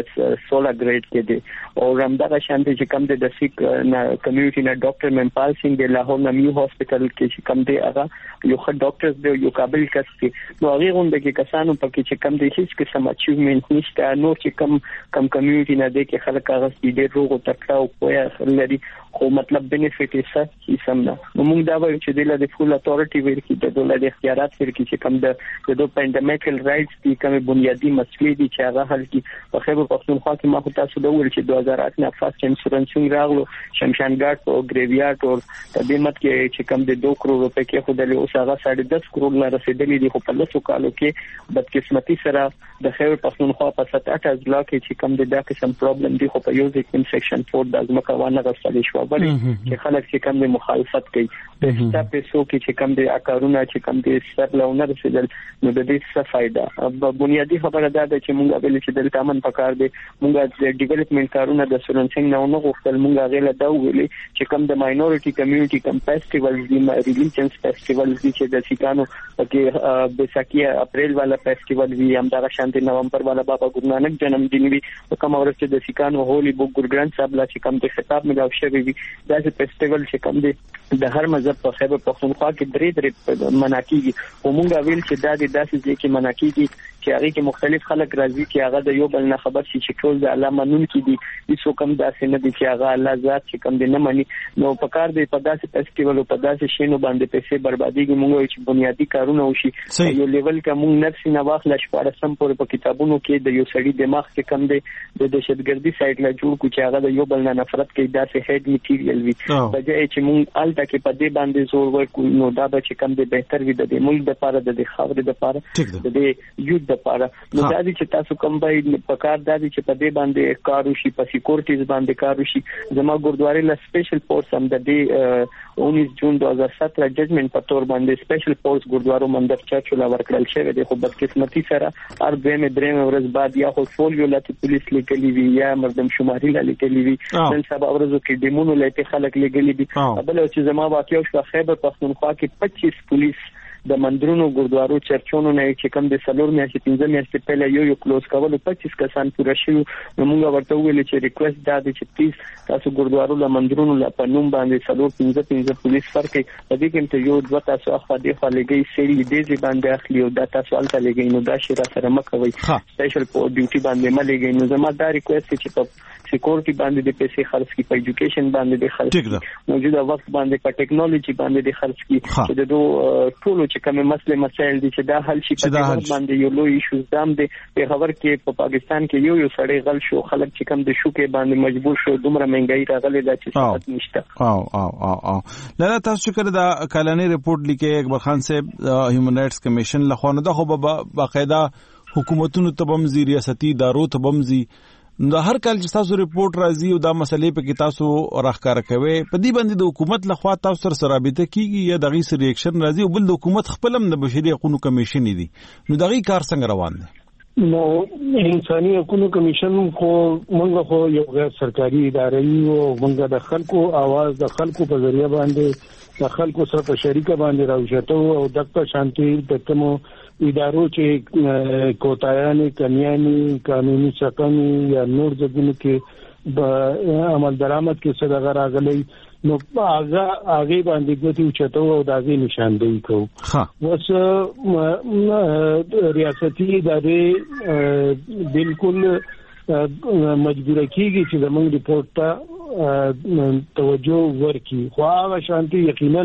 16 گریډ کې دی او همدغه شان دي چې کم د سیک کمیونټي نه ډاکټر منپال سنگ دی لاهور نمیو هاسپټل کې چې کم دی هغه یو ښه ډاکټر دی یو قابل کس دی نو هغه غونډه کې کسانو پکې چې کم دي چې سم اچیومنت نشته نو چې کم کمیونټي نه دي کې خلک هغه دې روغ او تکړه او پوهه لري خو مطلب بینیفیټ یې څه هیڅ هم نه نو موږ دا وایو چې د فول اتورټي ورکی د دولت اختیارات ورکی چې کم د دوه پاندمیکل رائټس دي کوم بنیادی مسلې دي چې هغه حل کی په خیبر پختونخوا کې ما خو تاسو د ویل چې 2008 نه فاست انشورنسینګ راغلو شمشان ګارد او گریویارد او تدمت کې چې کم د 2 کروڑ روپے کې خو د اوس هغه 10.5 کروڑ نه رسیدلې دي خو په لاسو کالو کې بدقسمتي سره د خیبر پختونخوا په 7-8 ضلع کې چې کم د قسم پرابلم دي خو په یو ځکه سیکشن 4 د ازمکه وانه غوښتل شو بلې چې خلک چې کم د مخالفت کوي په ستاسو پیسو کې چې کم د اکارونه چې کم د سر لونه رسیدل نو د دې څه فائدہ بنیادی خبره ده چې موږ ویل چې د تامن پکار دي موږ د ډیولپمنٹ کارونه د سورنسنګ نه غوښتل موږ غیله دا ویلي چې کم د ماینورټي کمیونټي کم فیسټیوالز دي ریلیجنس فیسټیوالز دي چې د سیکانو کې بیساکیه اپریل والا فیسټیوال وی هم دا شانتي نومبر والا بابا ګورو نانک جنم دین وی کوم ورته د سیکانو هولي بوک ګورګران صاحب لا چې کم د خطاب ملاو شوی وی دا فیسټیوال چې کم دي د هر مذهب په خیبر پختونخوا کې درې مناکیږي او مونږ ویل چې دا د داسې ځای کې مناکیږي چې هغه کې مختلف خلک راځي چې هغه د یو بل نه خبر شي چې ټول د الله منون کې دي هیڅ کوم داسې نه دي چې هغه الله ذات چې کم دي نه مانی نو په کار دی په داسې فیسټیوال او په داسې شینو باندې پیسې برباديږي مونږ چې بنیادی کارونه وشي یو لیول کا مونږ نفسي نه واخل شپاره سم پورې په کتابونو کې د یو سړي دماغ کې کم دی د دهشتګردي سایت لا جوړ کو چې هغه د یو بل نه نفرت کوي داسې هډ میټیریل وي بجای چې مونږ الته کې په دې باندې زور ورکو نو دا به چې کم دی بهتر وي د ملک د لپاره د خاورې د لپاره د یوت د لپاره نو دا چې تاسو کوم به په کار دا چې په دې باندې کار وشي په سکیورټیز باندې کار وشي زما ګوردواري لا سپیشل فورس هم د دې 19 جون 2017 ججمنٹ په تور باندې سپیشل فورس ګوردوارو مندر چاچولا ورکړل شوی دی خو بدقسمتي سره هر درې ورځ بعد یا خو فولیو لاته پولیس لیکلي وی یا مردم شماري لیکلي وی نن سبا ورځو کې دیمونو لته خلک لیکلي دي بل چې زما واقعي شو خیبر پختونخوا کې 25 پولیس د مندرونو ګوردوارو چرچونو نه چې کم د سلور میاشتې 15 میاشتې پهله یو کلوز کول 25 کسان پوره شو نو موږ ورته ویل چې ریکوست دا دی چې پلیز تاسو ګوردوارو له مندرونو لا پنوم باندې سلور 15 پولیس فرق په دې کې ته یو دوه تاسو اخوا دی خو لګي سری دې باندې اخلي او دا تاسو الته لګي نو دا شي را سره مکوي سپیشل په ډیوټي باندې ملګي نو زما دا ریکوست چې په سکیورټي باندې د پیسې خرڅ کی، په ایجوکیشن باندې د خرڅ کی، موجوده وخت باندې په ټیکنالوژي باندې د خرڅ کی، چې د ټولو چې کومه مسایل دي چې دا حل شي په باندې یو لوی ایشو زم دي. په خبر کې په پاکستان کې یو سړی غل شو، خلک چې کوم د شوکې باندې مجبور شو، دومره مهنګای راغلي دا چې څه نشته. لاله تاسو چې کړه دا کلاني ریپورت لیکي اکبر خان صاحب هیومن رائټس کمیشن لخوا نو دا خو باقاعده حکومتونو ته بمزي، ریاستي ادارو ته بمزي، نو هر کال چې تاسو ریپورت راځي او دا مسلې په کې تاسو راخکار کوي، په دې باندې د حکومت لخوا تاسو سره رابطه کیږي یا دغه سره ریاکشن راځي، او بل د حکومت خپلم د بشري حقوقو کمیشن دی، نو دغه کار څنګه روان دی؟ نو انساني حقوقو کمیشن خو موږ خو یو غیر سرکاري ادارې یو، موږ د خلکو आवाज د خلکو په ذریعہ باندې د خلکو سره په شریکه باندې راوځو، او دغه شانتي د کومو ادارو چې کوتایانه کمیاني قانوني څخه یا نور ځګونو کې عمل درآمد کې صدقه راغلي، نو هغه باندې ګوتې چتو او دغه نشاندهي کوو. وس ریاستي ادارې بالکل مجبور کیږي چې زموږ ریپورت ته توجه ورکړي، خو هغه شانتي یقینا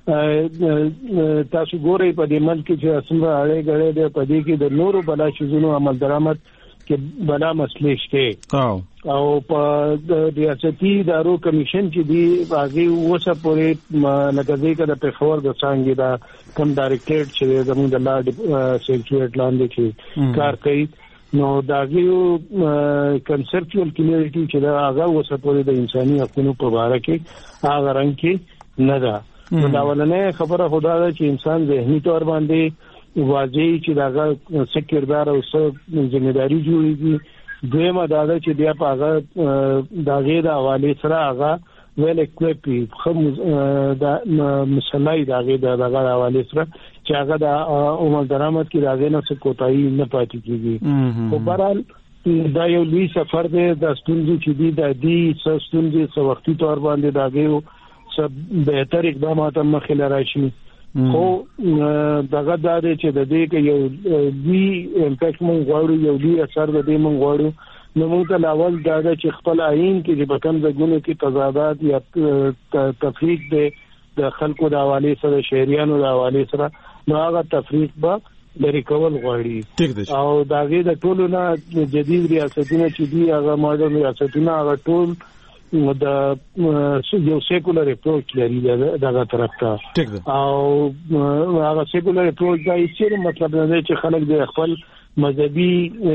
تاسو ګورئ په دې ملک چې څنګه اړې غړې د پدې کې د نورو بلا شزونو عمل درآمد کې بلا مسلې شته، او په ریاستي ادارو کمیشن چې دی هغه وسه پورې لګځي کده په خبر د څنګه دا کم ډایریکټریټ چې زموږ د لا سیکریټ لاندې کې کار کوي، نو داغه کنسپچوال کلیئرټي چې دا هغه وسه پورې د انساني حقوقو په اړه کې هغه رنګ کې نه ده. دا ولنه خبره خدا ده چې انسان ذهني تور باندې واضح چې داغه سکردار او څه ځمېداري جوړيږي. دویمه دا ده چې بیا په هغه داغه د حواله سره هغه ویل اکوپي خو دا مسلای داغه دغه حواله سره چې هغه د عمر درآمد کې داغه نه څه کوتاهي نه پاتې کیږي. خو بهرحال دا یو لوی سفر دی، د ستونزې چې دی د دې ستونزې څو وختي تور باندې داغه بهتر اقدامات مخې لراشي، خو دغه د چې د دې کې یو دی امپیکټ مونږ غواړو، یو دی اثر د دې مونږ غواړو، نو موږ ته لاول دا چې خپل عین کې چې بکم زګونو کې تضادات یا تفریق د خلکو د حواله سره شهريانو د حواله سره، نو هغه تفریق به لري کول غواړي، او داغه د ټولو نه جدید ریاستونه چې دی هغه ماډرن ریاستونه هغه ټول د یو سیکولر اپروچ لري دغه طرف ته، او هغه سیکولر اپروچ دا یې مطلب نه چې خلک د خپل مذهبي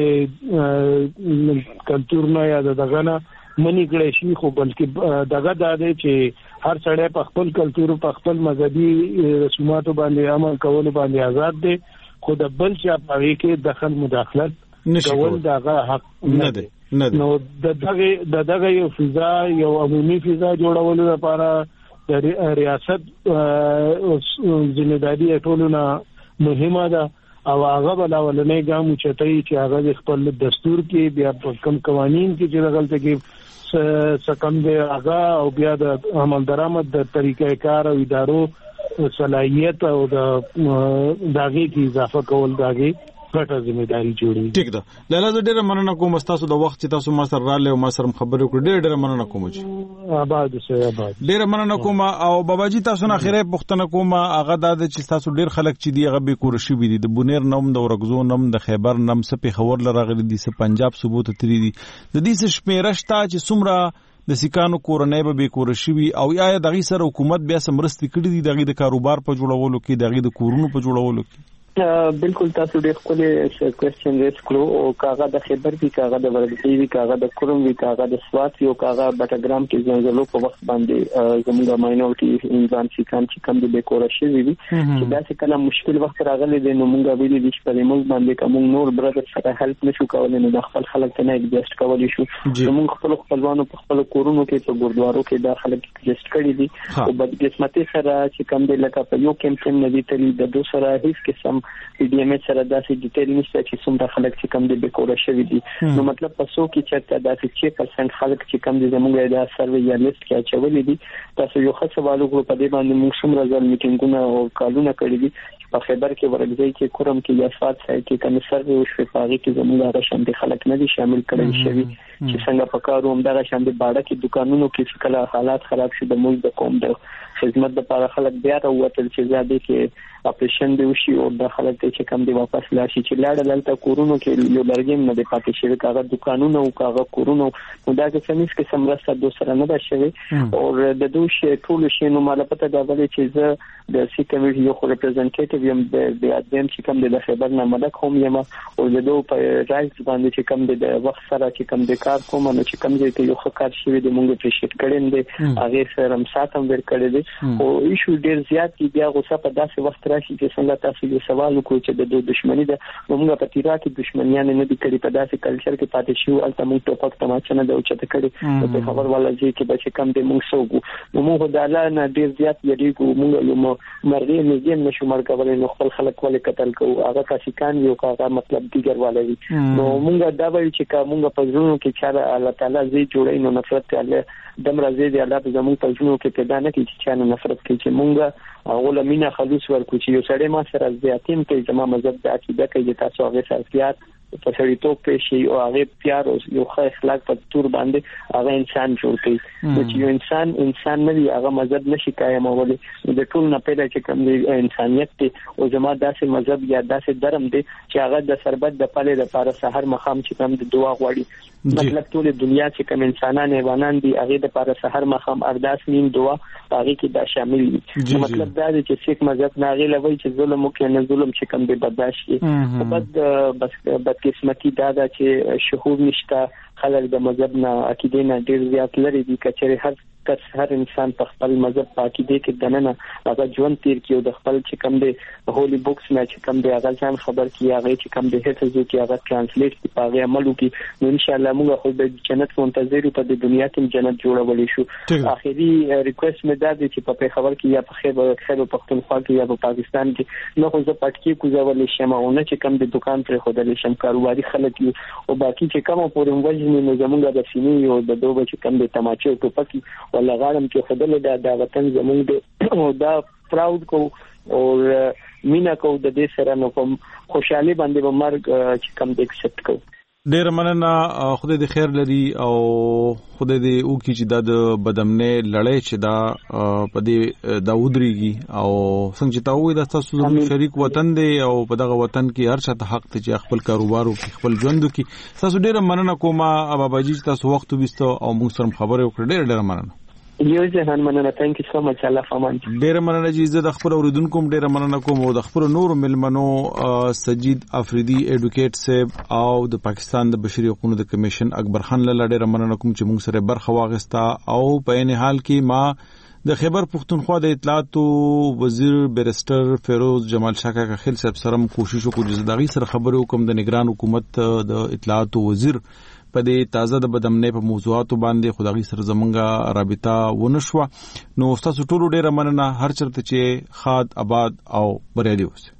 کلچر نه یا دغه نه منی کړی شي، خو بلکې دغه دا دی چې هر سړی په خپل کلچر په خپل مذهبي رسوماتو باندې عمل کول باندې آزاد دی، خو د بل چا په کې دخل مداخلت کول دغه حق نه دی. نو دغه یو فضا، یو عمومي فضا جوړولو لپاره د ریاست ځینېداري ټولونه مهمه ده، او هغه بلاولنې ګام چتای چې هغه خپل دستور کې بیا په کم قوانين کې چې دغلته کې سکم دی هغه، او بیا د عمل درآمد د طریقې کار او ادارو صلاحیت او د داغه کې اضافه کول داغه ګټه ځمېداري جوړي. ټیک ده لاله، زه ډېر مننه کوم تاسو د وخت چې تاسو ما سره رااله او ما سره خبرې وکړې، ډېر مننه کوم. آباد شه آباد. ډېر مننه کوم. او باباجي تاسو نه خیره پښتنه کوم، هغه د چې تاسو ډېر خلک چې دی هغه به کور شي دي، د بونیر نوم د ورغزو نوم د خیبر نوم سپې خبر لراغلي دي، سپ پنجاب ثبوت تری دي، د دې شمیرشتا چې څومره د سکانو کورنۍ به کور شي، او یا دغه سره حکومت بیا سمرستي کړی دي دغه د کاروبار په جوړولو کې، دغه د کورونو په جوړولو کې. بالکل تاسو ډېر خپل کوېسچن ریز کړو، او کاغه د خیبر کې کاغه د ورګي وی کاغه د کوروم وی کاغه د سوات یو کاغه بټګرام کې زنګلو په وخت باندې زموږ ماینورټي انسان چې کم د بیکور شي وی چې دا څه کله مشکل وخت راغلی دی، نو موږ ویلي دي چې په موږ باندې کوم نور برادر سره هیلپ نشو کولای، نو د خپل خلک ته نه ایډجسټ کولی شو، موږ خپل خپلوانو په خپل کورونو کې په ګوردوارو کې دا خلک ایډجسټ کړي دي، او بد قسمتي سره چې کم دی لکه په یو کیمپین نه دي تللی د دوه سره هیڅ قسم پی ډي ایم سره داسې ډیټیل نشته چې څومره خلک چې کم دي بیکور شوی دي، نو مطلب پسو کې چې داسې 6% خلک چې کم دي زموږ د سروې یا لیست کې اچولې دي. تاسو یو ښه سوال وکړو په دې باندې موږ څومره ځل میټینګونه او کالونه کړی دي، په خیبر کې ورګزي کې کورم کې یاسفات سای کې کنه سر او شفاغي کې زموږ راشن دي خلک نه دي شامل کړي شوی چې څنګه په کارو هم دغه شان دي باړه کې دکانونو کې کله حالات خراب شي د موږ د قوم د خدمت لپاره خلک بیا راوتل چې زیاده کې اپریشن دی وشي او د خلک چې کم دی واپس لاشي چې لاړ دلته کورونو کې یو لرګیم نه دی پاتې شوی کاغه دکانونو او کاغه کورونو نو دا چې سمیس کې سمرسته دو سره نه بشوي او د دوش ټول شي نو مال پته دا ولې چې زه د سی کمیټي یو ریپرزنټیټیو یم د ادم چې کم د خبر نه ملک هم یم او د دوه په رائټ باندې چې کم د وخت سره چې کم د کار کوم نو چې کم دې یو خکار شي د مونږ اپریشیټ کړي دي هغه سره هم ساتم ور کړی دي او ایشو ډیر زیات دی بیا غوسه په داسې وخت راشي چې څنګه تاسو یو سوال وکړو چې د دښمنۍ د موږ په تیرا کې دښمنیان نه دي کړی په داسې کلچر کې پاتې شو الته موږ ټوپک تماچا نه د اوچته کړی په خبر والا ځي چې بچ کم دې موږ سوګو نو موږ د الله نه ډیر زیات یریږو موږ یو مرغې نه نشو مرګولې نو خپل خلک ولې قتل کوو هغه کاسکان یو هغه مطلب دیګر والي نو موږ دا وایو چې موږ په ژوند کې چې الله تعالی زی جوړې نو نفرت الله دمر زی دی الله زموږ په ژوند کې پیدا نه کیږي چې نفرت کوي چې موږ اول مینا خلوص ورکو چې یو سړی ما سره زیاتیم کې زمما مذهب د عقیده کې تاسو هغه ساتيات په سړی تو پېشي او هغه پیار او یو ښه اخلاق په تور باندې هغه انسان جوړ کړي نو چې یو انسان نه دی هغه مذهب نشي قائمولې د ټول نه پیدا چې کوم دی انسانيت دی او زمما داسې مذهب یا داسې درم دی چې هغه د سربت د پاله لپاره سحر مخام چې کوم د دعا غواړي مطلب ټول دنیا چې کوم انسانان حیوانان دي هغه د لپاره سحر مخام ارداس نیم دعا هغه کې دا شامل دي مطلب دا دی چې سیک مذهب نه غي لوي چې ظلم وکړي نه ظلم چې کوم دی برداشت کی بد قسمتي دا چې شهود نشته خلک د مذهب نه عقیده نه ډیر زیات لري دي کچره هر انسان په خپل مذهب پاکیده کې دننه هغه ژوند تیر کیو د خپل چې کوم دی هولي بوکس نه چې کوم دی هغه ځان خبر کی هغه چې کوم دی حفظ کی هغه ترانسلیټ کی هغه عمل کی نو ان شاء الله موږ خو د جنت منتظر په د دنیا کې جنت جوړولې شو اخیری ریکوست مې دا دی چې په خبر کې یا په خیبر پختونخوا کې یا په پاکستان کې نو خو زه پټکی کوزولې شم او نه چې کوم دی دکان پر خودلې شم کاروباري خلک او باقي چې کوم پورم وجنی نو زمونږ د سینې او د دوه چې کوم دی تماچې او ټوپکی ولا غالم کې خدله دا وطن زمونږ او دا پراود کو او مینا کو د دې سره نو کوم خوشحالي باندې به مرګ چې کم د ایکسپټ کو ډیر مننه خدای دې خیر لري او خدای دې او کی چې د بدمنه لړۍ چې دا په دې داودريږي او څنګه چې تاسو د تاسو شریک وطن دی او په دغه وطن کې هر څه حق ته چې خپل کاروبار او خپل ژوند کې تاسو ډیر مننه کوم باباجي تاسو وخت وبستو او موږ سره خبرې وکړې ډیر مننه یو ځهان مننه ثانک یو سو مچ الله فامان ډیر مننه چې د خبر اوریدونکو ډیر مننه کوم او د خبر نور ملمنو سجید افریدي ایډوکیټ صاحب او د پاکستان د بشري حقوقو د کمیشن اکبر خان له ډیر مننه کوم چې موږ سره برخه واغستا او په ان حال کې ما د خیبر پختونخوا د اطلاعات وزیر بیرسټر فیروز جمال شاکا خلیل صاحب سره کوشش وکړو چې دغه سره خبرو کوم د نگران حکومت د اطلاعات وزیر په دې تازه د بدمنې په موضوعاتو باندې خدای سره زمونږه رابطه ونشوه نو تاسو ټول ډیر مننه هر چرته چې خاد آباد او بریالي اوسئ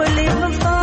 live for